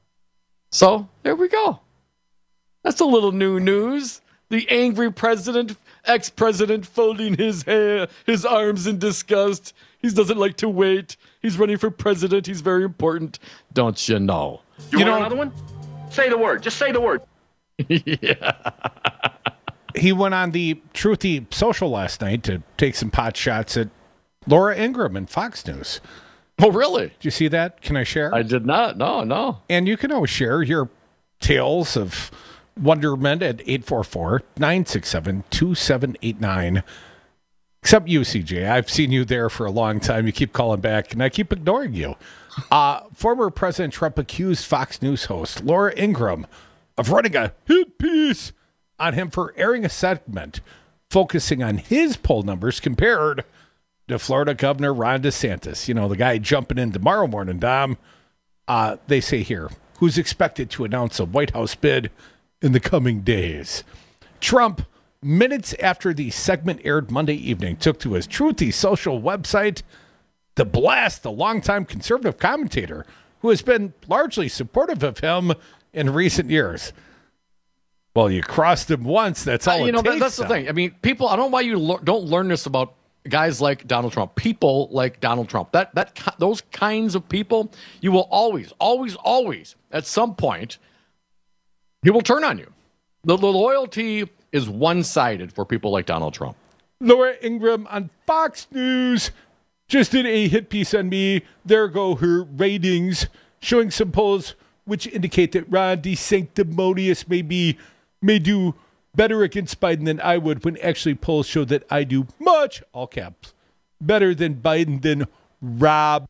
So there we go. That's a little new news. The angry president, ex-president, folding his hair, his arms in disgust. He doesn't like to wait. He's running for president. He's very important. Don't you know? You, you want know, another one? Say the word. Just say the word. Yeah. He went on the Truthy Social last night to take some pot shots at Laura Ingraham and Fox News. Oh, really? Did you see that? Can I share? I did not. No, no. And you can always share your tales of wonderment at eight four four, nine six seven, two seven eight nine. Except you, C J. I've seen you there for a long time. You keep calling back, and I keep ignoring you. Uh, former President Trump accused Fox News host Laura Ingraham of running a hit piece on him for airing a segment focusing on his poll numbers compared to Florida Governor Ron DeSantis. You know, the guy jumping in tomorrow morning, Dom. Uh, they say here, who's expected to announce a White House bid in the coming days. Trump, minutes after the segment aired Monday evening, took to his Truthy Social website to blast the longtime conservative commentator who has been largely supportive of him in recent years. Well, you crossed him once. That's all uh, you it know, takes. That's the thing. I mean, people, I don't know why you lo- don't learn this about guys like Donald Trump, people like Donald Trump. That that Those kinds of people, you will always, always, always, at some point, he will turn on you. The, the loyalty is one-sided for people like Donald Trump. Laura Ingraham on Fox News just did a hit piece on me. There go her ratings, showing some polls which indicate that Ron DeSanctimonious may be may do better against Biden than I would, when actually polls show that I do much, all caps, better than Biden than Rob.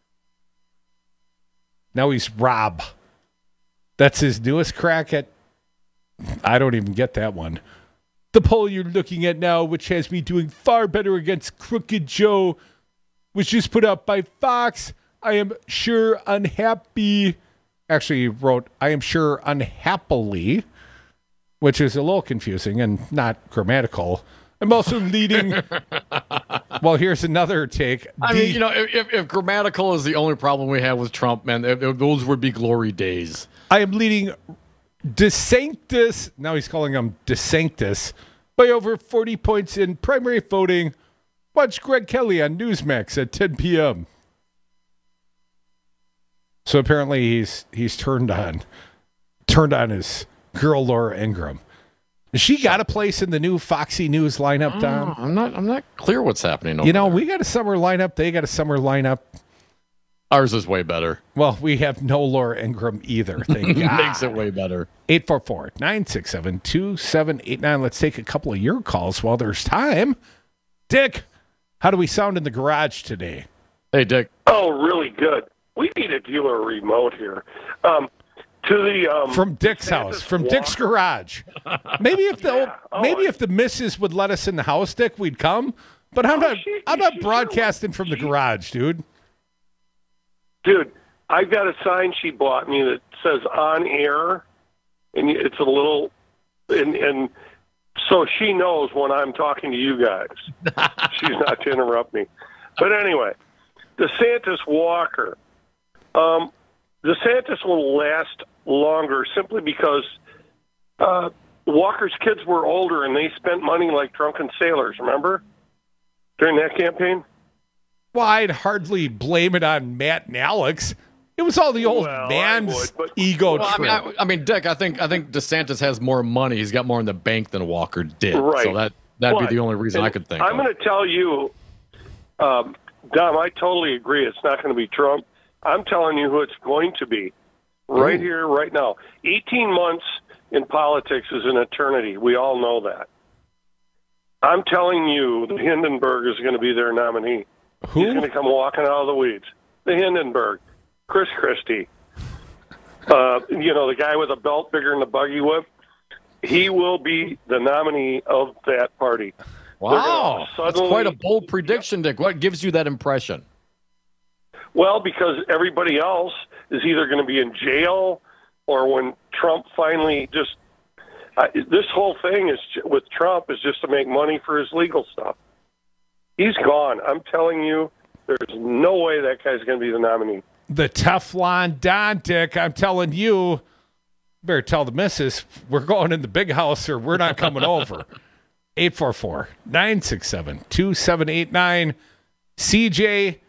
Now he's Rob. That's his newest crack at, I don't even get that one. The poll you're looking at now, which has me doing far better against Crooked Joe, was just put out by Fox. I am sure unhappy. Actually, he wrote, I am sure unhappily, which is a little confusing and not grammatical. I'm also leading. Well, here's another take. I mean, you know, if, if grammatical is the only problem we have with Trump, man, those would be glory days. I am leading DeSantis, now he's calling him DeSanctus, by over forty points in primary voting. Watch Greg Kelly on Newsmax at ten p.m. So apparently he's he's turned on turned on his girl Laura Ingraham. Has she got a place in the new Foxy News lineup, Don? I'm not I'm not clear what's happening over You know, there. we got a summer lineup. They got a summer lineup. Ours is way better. Well, we have no Laura Ingraham either. Thank God. Makes it way better. eight four four, nine six seven, two seven eight nine. Let's take a couple of your calls while there's time. Dick, how do we sound in the garage today? Hey, Dick. Oh, really good. We need a dealer remote here. Um, to the um, From Dick's house, from Walker. Dick's garage. Maybe if the Yeah. Oh, maybe if the missus would let us in the house, Dick, we'd come. But I'm Oh, not she- I'm not she- broadcasting from the garage, dude. Dude, I got a sign she bought me that says on air, and it's a little, and, and so she knows when I'm talking to you guys. She's not to interrupt me. But anyway, DeSantis Walker. Um, DeSantis will last longer simply because uh, Walker's kids were older and they spent money like drunken sailors, remember? During that campaign? Well, I'd hardly blame it on Matt and Alex. It was all the old Well, man's I would, but- ego Well, I trip. mean, I, I mean, Dick, I think I think DeSantis has more money. He's got more in the bank than Walker did. Right. So that that'd But- be the only reason I and could think I'm of. going to tell you, um, Dom, I totally agree. It's not going to be Trump. I'm telling you who it's going to be right Ooh. here, right now. eighteen months in politics is an eternity. We all know that. I'm telling you, the Hindenburg is going to be their nominee. Who? He's going to come walking out of the weeds. The Hindenburg. Chris Christie. Uh, you know, the guy with a belt bigger than a buggy whip. He will be the nominee of that party. Wow, They're gonna that's quite a suddenly- bold prediction, Dick. What gives you that impression? Well, because everybody else is either going to be in jail or when Trump finally just uh, this whole thing is with Trump is just to make money for his legal stuff. He's gone. I'm telling you, there's no way that guy's going to be the nominee. The Teflon Don, Dick, I'm telling you, better tell the missus, we're going in the big house or we're not coming over. eight four four, nine six seven, two seven eight nine. C J,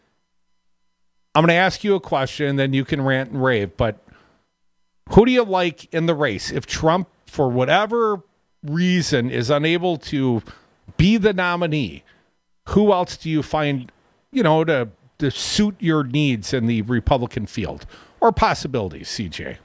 I'm going to ask you a question, then you can rant and rave, but who do you like in the race? If Trump, for whatever reason, is unable to be the nominee, who else do you find, you know, to to suit your needs in the Republican field or possibilities, C J?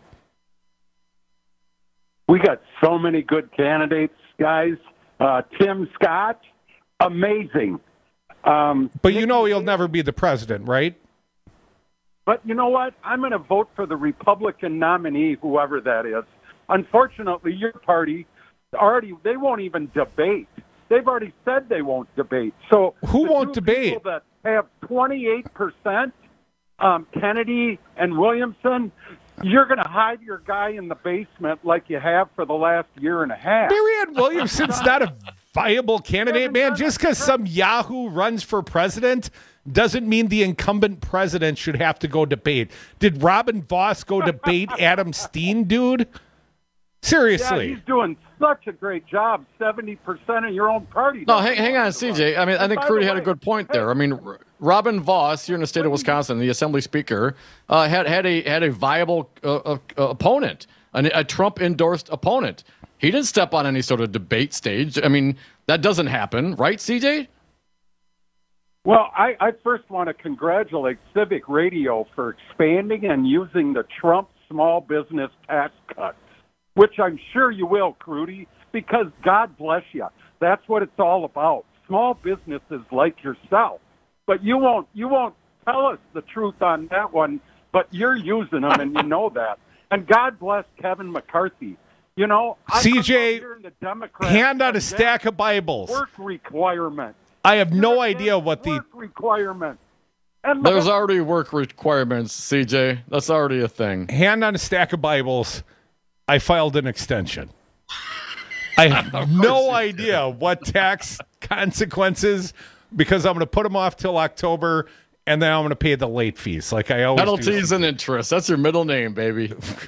We got so many good candidates, guys. Uh, Tim Scott, amazing. Um, But you know he'll never be the president, right? But you know what? I'm going to vote for the Republican nominee, whoever that is. Unfortunately, your party already, they won't even debate. They've already said they won't debate. So who the won't two debate? People that have twenty-eight percent, um, Kennedy and Williamson, you're going to hide your guy in the basement like you have for the last year and a half. Marianne Williamson's not a viable candidate, man. Just because some Yahoo runs for president doesn't mean the incumbent president should have to go debate. Did Robin Voss go debate Adam Steen, dude? Seriously. Yeah, he's doing such a great job. seventy percent of your own party. No, hang, hang on, C J. I mean, I And think by Crudy the had a way, good point there. I mean, R- Robin Voss, here in the state of Wisconsin, the Assembly Speaker, uh, had had a had a viable uh, uh, opponent, an, a Trump endorsed opponent. He didn't step on any sort of debate stage. I mean, that doesn't happen, right, C J? Well, I, I first want to congratulate Civic Radio for expanding and using the Trump small business tax cuts, which I'm sure you will, Crudy, because God bless you. That's what it's all about. Small businesses like yourself. But you won't you won't tell us the truth on that one, but you're using them, and you know that. And God bless Kevin McCarthy. You know, C J, I hand out a stack of Bibles. Work requirement. I have no idea what the work requirement. And There's already work requirements, C J. That's already a thing. Hand on a stack of Bibles. I filed an extension. I have no idea what tax consequences, because I'm going to put them off till October, and then I'm going to pay the late fees like I always do. Penalties and interest. That's your middle name, baby.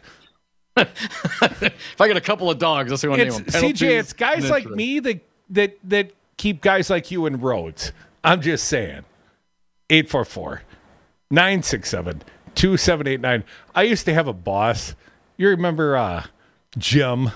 If I get a couple of dogs, that's what I name them. C J, it's guys like me that, that, that keep guys like you in roads. I'm just saying. eight four four, nine six seven, two seven eight nine. I used to have a boss. You remember uh, Jim?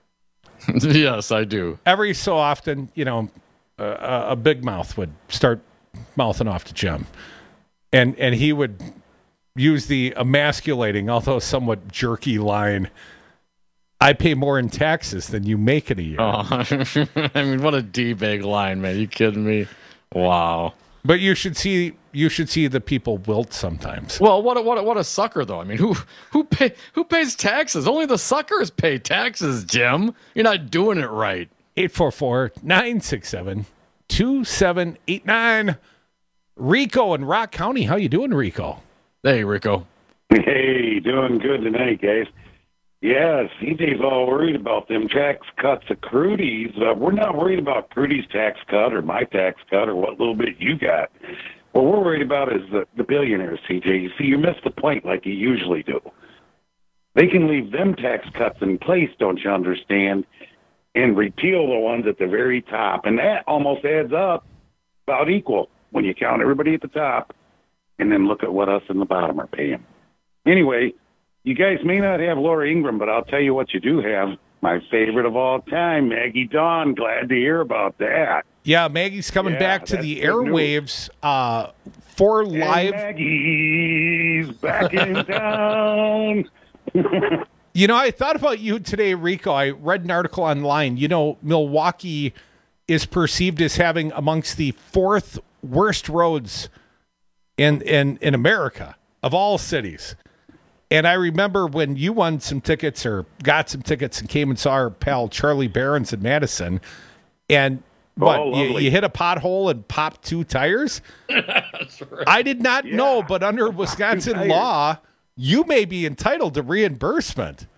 Yes, I do. Every so often, you know, uh, a big mouth would start mouthing off to Jim. And and he would use the emasculating, although somewhat jerky line, I pay more in taxes than you make in a year. Oh, I mean, what a D-bag line, man. You kidding me? Wow. But you should see you should see the people wilt sometimes. Well, what a, what a, what a sucker, though. I mean, who who pay who pays taxes? Only the suckers pay taxes, Jim. You're not doing it right. eight four four, nine six seven, two seven eight nine. Rico in Rock County. How you doing, Rico? Hey, Rico. Hey, doing good tonight, guys. Yeah, C J's all worried about them tax cuts of Crudy's. Uh, we're not worried about Crudy's tax cut or my tax cut or what little bit you got. What we're worried about is the, the billionaires, C J. You see, you missed the point like you usually do. They can leave them tax cuts in place, don't you understand, and repeal the ones at the very top. And that almost adds up about equal when you count everybody at the top and then look at what us in the bottom are paying. Anyway, you guys may not have Laura Ingraham, but I'll tell you what you do have. My favorite of all time, Maggie Dawn. Glad to hear about that. Yeah, Maggie's coming Yeah, back to that's the good airwaves uh, for And live. Maggie's back in town. You know, I thought about you today, Rico. I read an article online. You know, Milwaukee is perceived as having amongst the fourth worst roads in in, in America of all cities. And I remember when you won some tickets or got some tickets and came and saw our pal Charlie Barons in Madison, and what, Oh, you, lovely. you hit a pothole and popped two tires? That's right. I did not know, but under Wisconsin tires. law, you may be entitled to reimbursement.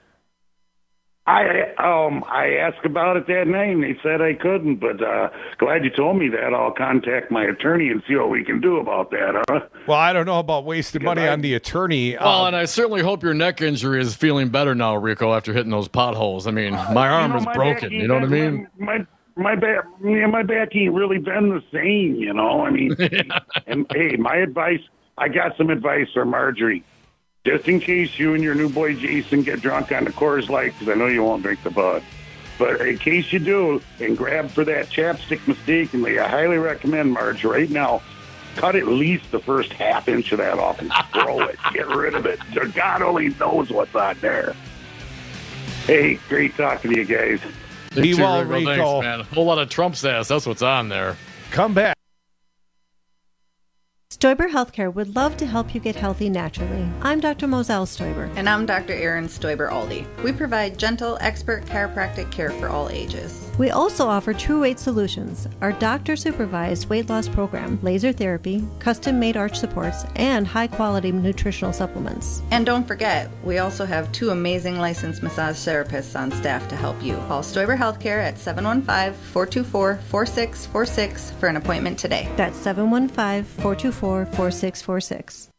I um I asked about it that night, and they said I couldn't. But uh, glad you told me that. I'll contact my attorney and see what we can do about that. Huh? Well, I don't know about wasting money I- on the attorney. Well, Uh, and I certainly hope your neck injury is feeling better now, Rico, after hitting those potholes. I mean, Uh, my arm you know, is my broken. back You know what I ain't- mean? My my back, yeah, my back ain't really been the same. You know, I mean, and hey, my advice. I got some advice for Marjorie. Just in case you and your new boy Jason get drunk on the Coors Light, because I know you won't drink the bud. But in case you do, and grab for that chapstick mistakenly, I highly recommend, Marge, right now, cut at least the first half inch of that off and throw it. Get rid of it. God only knows what's on there. Hey, great talking to you guys. Be too, well, Rico. Rico. Thanks, man. A whole lot of Trump's ass. That's what's on there. Come back. Stoiber Healthcare would love to help you get healthy naturally. I'm Doctor Moselle Stoiber. And I'm Doctor Erin Stoiber-Aldi. We provide gentle, expert chiropractic care for all ages. We also offer True Weight Solutions, our doctor-supervised weight loss program, laser therapy, custom-made arch supports, and high-quality nutritional supplements. And don't forget, we also have two amazing licensed massage therapists on staff to help you. Call Stoiber Healthcare at seven one five, four two four, four six four six for an appointment today. That's seven one five, four two four, four six four six.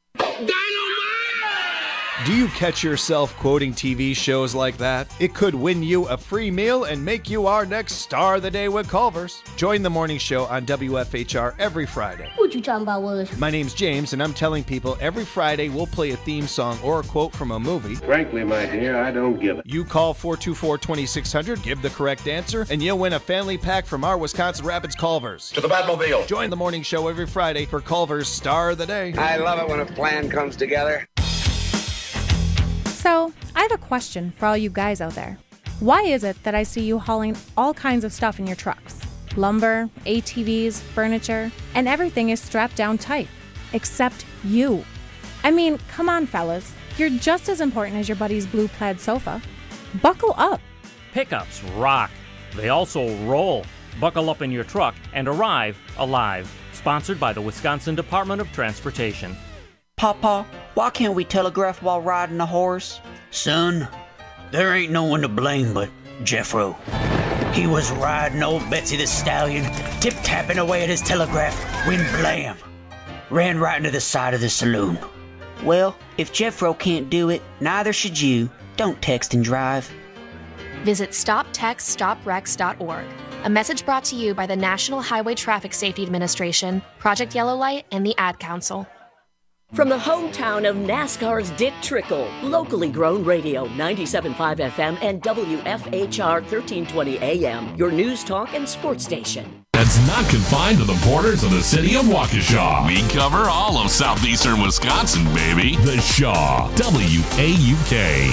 Do you catch yourself quoting T V shows like that? It could win you a free meal and make you our next star of the day with Culver's. Join the morning show on W F H R every Friday. What you talking about, Willis? My name's James, and I'm telling people every Friday we'll play a theme song or a quote from a movie. Frankly, my dear, I don't give it. You call four two four, two six zero zero, give the correct answer, and you'll win a family pack from our Wisconsin Rapids Culver's. To the Batmobile. Join the morning show every Friday for Culver's Star of the Day. I love it when a plan comes together. So, I have a question for all you guys out there. Why is it that I see you hauling all kinds of stuff in your trucks? Lumber, A T Vs, furniture, and everything is strapped down tight. Except you. I mean, come on, fellas. You're just as important as your buddy's blue plaid sofa. Buckle up. Pickups rock. They also roll. Buckle up in your truck and arrive alive. Sponsored by the Wisconsin Department of Transportation. Papa, why can't we telegraph while riding a horse? Son, there ain't no one to blame but Jeffro. He was riding old Betsy the Stallion, tip-tapping away at his telegraph, when blam! Ran right into the side of the saloon. Well, if Jeffro can't do it, neither should you. Don't text and drive. Visit stop text stop wrecks dot org. A message brought to you by the National Highway Traffic Safety Administration, Project Yellow Light, and the Ad Council. From the hometown of NASCAR's Dick Trickle, locally grown radio, ninety-seven point five F M and W F H R thirteen twenty A M, your news talk and sports station. That's not confined to the borders of the city of Waukesha. We cover all of southeastern Wisconsin, baby. The Shaw, W A U K.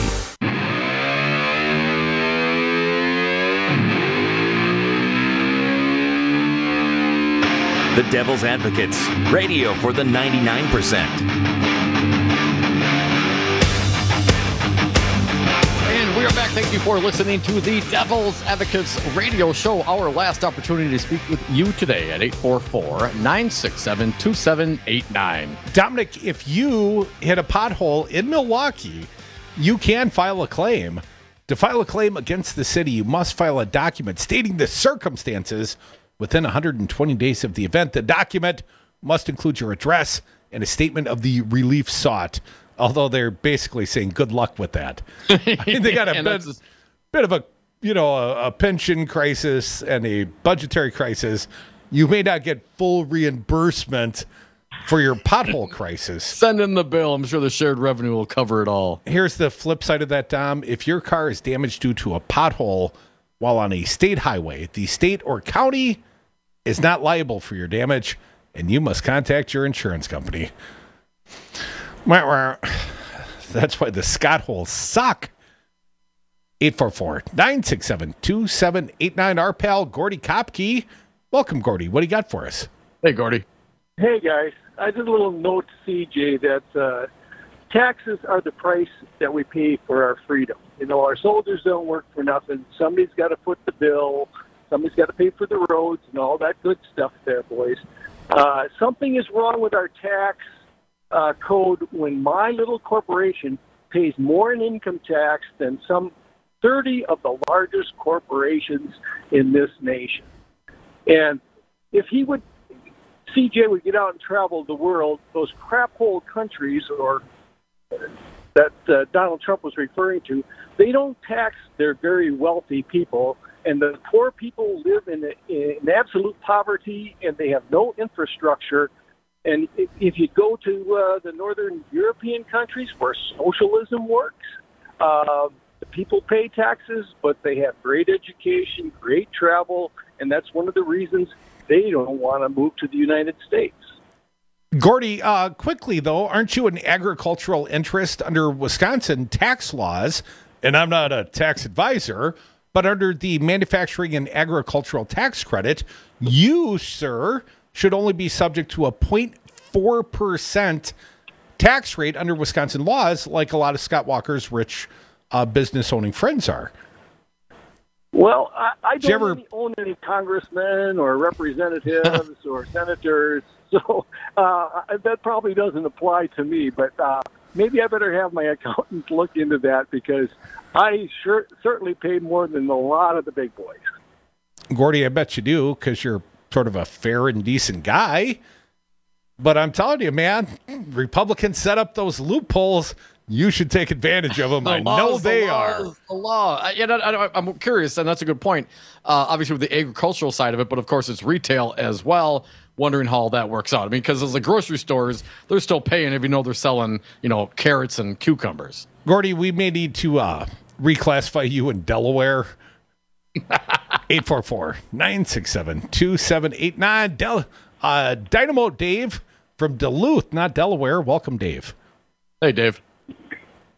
The Devil's Advocates, radio for the ninety-nine percent. And we are back. Thank you for listening to the Devil's Advocates radio show. Our last opportunity to speak with you today at eight four four, nine six seven, two seven eight nine. Dominic, if you hit a pothole in Milwaukee, you can file a claim. To file a claim against the city, you must file a document stating the circumstances within one hundred twenty days of the event. The document must include your address and a statement of the relief sought, although they're basically saying good luck with that. I mean, they got a bit, just... bit of a, you know, a, a pension crisis and a budgetary crisis. You may not get full reimbursement for your pothole crisis. Send in the bill. I'm sure the shared revenue will cover it all. Here's the flip side of that, Dom. If your car is damaged due to a pothole while on a state highway, the state or county is not liable for your damage, and you must contact your insurance company. That's why the Scott holes suck. eight four four, nine six seven, two seven eight nine. Our pal, Gordy Kopke. Welcome, Gordy. What do you got for us? Hey, Gordy. Hey, guys. I did a little note to C J that uh, taxes are the price that we pay for our freedom. You know, our soldiers don't work for nothing. Somebody's got to foot the bill. Somebody's got to pay for the roads and all that good stuff there, boys. Uh, something is wrong with our tax uh, code when my little corporation pays more in income tax than some thirty of the largest corporations in this nation. And if he would, C J would get out and travel the world, those crap hole countries or that uh, Donald Trump was referring to, they don't tax their very wealthy people, and the poor people live in, in absolute poverty, and they have no infrastructure. And if you go to uh, the northern European countries where socialism works, uh, the people pay taxes, but they have great education, great travel, and that's one of the reasons they don't want to move to the United States. Gordy, uh, quickly, though, aren't you an agricultural interest under Wisconsin tax laws? And I'm not a tax advisor, but under the manufacturing and agricultural tax credit, you, sir, should only be subject to a zero point four percent tax rate under Wisconsin laws, like a lot of Scott Walker's rich uh, business-owning friends are. Well, I, I don't ever... really own any congressmen or representatives or senators, so uh, that probably doesn't apply to me. But uh, maybe I better have my accountant look into that, because I sure certainly pay more than a lot of the big boys. Gordy, I bet you do, because you're sort of a fair and decent guy. But I'm telling you, man, Republicans set up those loopholes. You should take advantage of them. The I know they the are. Law the law. I, you know, I, I'm curious, and that's a good point. Uh, obviously, with the agricultural side of it, but of course, it's retail as well. Wondering how all that works out. I mean, because as the grocery stores, they're still paying, if you know they're selling, you know, carrots and cucumbers. Gordy, we may need to uh, reclassify you in Delaware. eight four four, nine six seven, two seven eight nine. Del- uh, Dynamo Dave from Duluth, not Delaware. Welcome, Dave. Hey, Dave.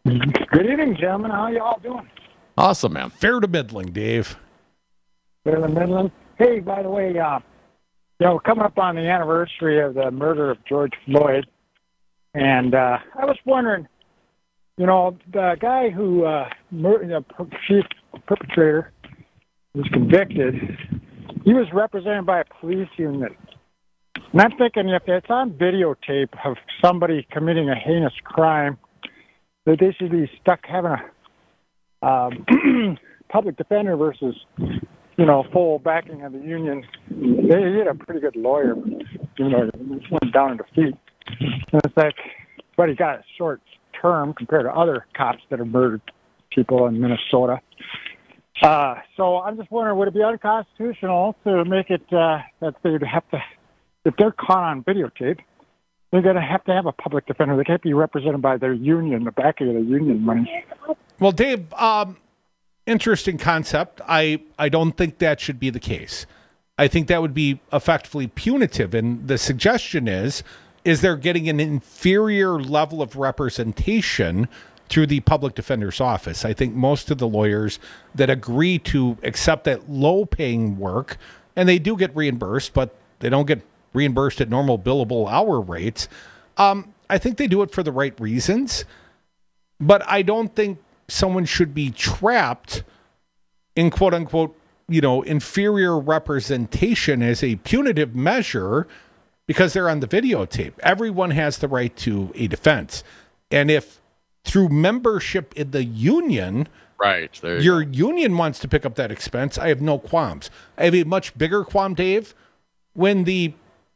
Good evening, gentlemen. How y'all doing? Awesome, man. Fair to middling, Dave. Fair to middling. Hey, by the way, uh, you know, coming up on the anniversary of the murder of George Floyd, and uh, I was wondering, you know, the guy who, uh, mur- the chief perpetrator was convicted, he was represented by a police unit. And I'm thinking if it's on videotape of somebody committing a heinous crime, that they should be stuck having a um, public defender versus, you know, full backing of the union. They had a pretty good lawyer, you know, went down in defeat. And it's like, but he got a short term compared to other cops that have murdered people in Minnesota. Uh, so I'm just wondering, would it be unconstitutional to make it uh, that they'd have to, if they're caught on videotape, they're going to have to have a public defender. They can't be represented by their union, the backing of the union money. Well, Dave, um, interesting concept. I, I don't think that should be the case. I think that would be effectively punitive. And the suggestion is, is they're getting an inferior level of representation through the public defender's office. I think most of the lawyers that agree to accept that low-paying work, and they do get reimbursed, but they don't get reimbursed at normal billable hour rates. Um, I think they do it for the right reasons, but I don't think someone should be trapped in quote unquote, you know, inferior representation as a punitive measure because they're on the videotape. Everyone has the right to a defense. And if through membership in the union, right, there you your go. union wants to pick up that expense, I have no qualms. I have a much bigger qualm, Dave, when the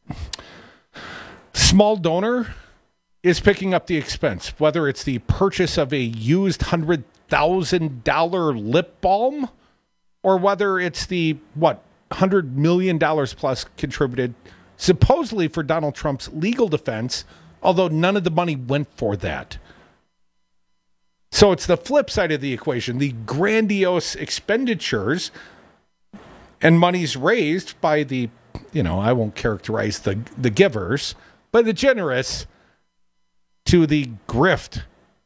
small donor is picking up the expense, whether it's the purchase of a used one hundred thousand dollars lip balm or whether it's the, what, one hundred million dollars plus contributed supposedly for Donald Trump's legal defense, although none of the money went for that. So it's the flip side of the equation, the grandiose expenditures and monies raised by the, you know, I won't characterize the the givers, but the generous to the grift.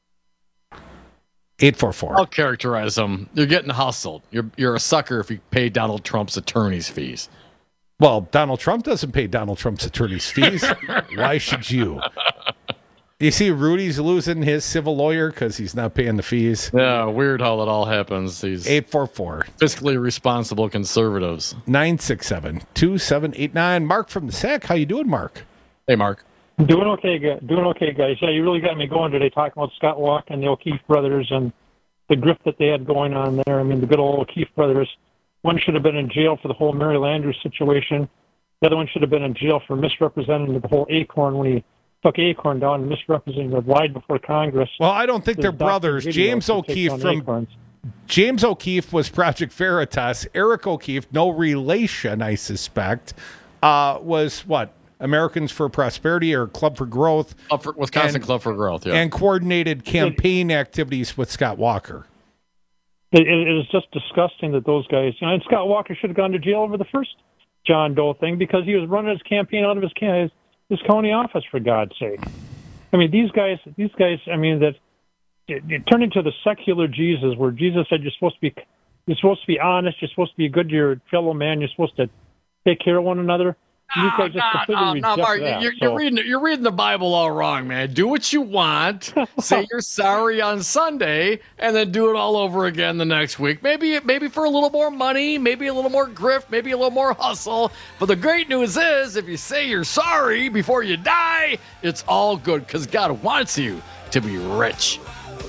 eight four four. I'll characterize them. You're getting hustled. You're you're a sucker if you pay Donald Trump's attorney's fees. Well, Donald Trump doesn't pay Donald Trump's attorney's fees. Why should you? You see Rudy's losing his civil lawyer because he's not paying the fees. Yeah, weird how that all happens. These eight four four. Fiscally responsible conservatives. nine six seven, two seven eight nine. Mark from the S A C. How you doing, Mark? Hey, Mark. Doing okay, guys. Doing okay, guys. Yeah, you really got me going today talking about Scott Walker and the O'Keefe brothers and the grift that they had going on there. I mean, the good old O'Keefe brothers. One should have been in jail for the whole Mary Landers situation. The other one should have been in jail for misrepresenting the whole Acorn when he took Acorn down and misrepresented it, lied before Congress. Well, I don't think There's they're brothers. James O'Keefe from Acorns. James O'Keefe was Project Veritas. Eric O'Keefe, no relation, I suspect, uh, was what? Americans for Prosperity or Club for Growth. Club for, Wisconsin and, Club for Growth, yeah. And coordinated campaign activities with Scott Walker. It, it is just disgusting that those guys, you know, and Scott Walker should have gone to jail over the first John Doe thing because he was running his campaign out of his, his, his county office, for God's sake. I mean, these guys, these guys, I mean, that it, it turned into the secular Jesus where Jesus said you're supposed to be, you're supposed to be honest, you're supposed to be good to your fellow man, you're supposed to take care of one another. You guys just no, no, no, Mark, that, you're, so. you're reading you're reading the Bible all wrong, man. Do what you want, say you're sorry on Sunday, and then do it all over again the next week. Maybe maybe for a little more money, maybe a little more grift, maybe a little more hustle. But the great news is, if you say you're sorry before you die, it's all good because God wants you to be rich.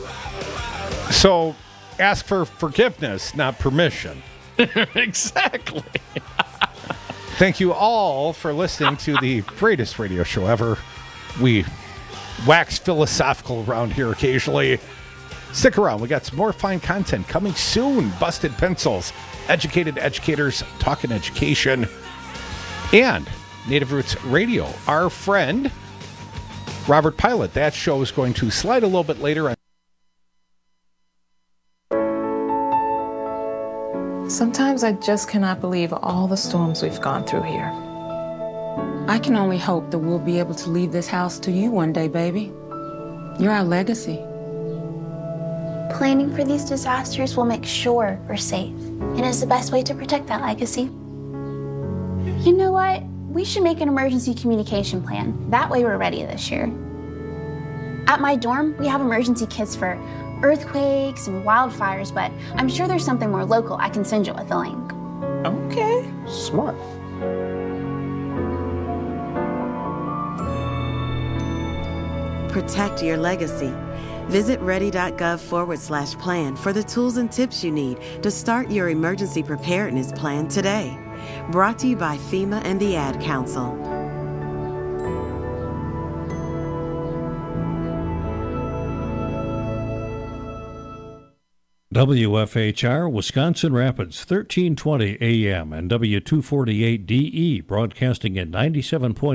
So, ask for forgiveness, not permission. Exactly. Thank you all for listening to the greatest radio show ever. We wax philosophical around here occasionally. Stick around. We got some more fine content coming soon. Busted Pencils, Educated Educators, Talking Education, and Native Roots Radio. Our friend, Robert Pilot. That show is going to slide a little bit later on. Sometimes I just cannot believe all the storms we've gone through here. I can only hope that we'll be able to leave this house to you one day, baby. You're our legacy. Planning for these disasters will make sure we're safe, and is the best way to protect that legacy. You know what? We should make an emergency communication plan. That way we're ready this year. At my dorm, we have emergency kits for earthquakes and wildfires, but I'm sure there's something more local I can send you with a link. Okay, smart. Protect your legacy. Visit ready.gov forward slash plan for the tools and tips you need to start your emergency preparedness plan today. Brought to you by FEMA and the Ad Council. W F H R, Wisconsin Rapids, thirteen twenty A M and W two forty-eight D E, broadcasting at ninety-seven point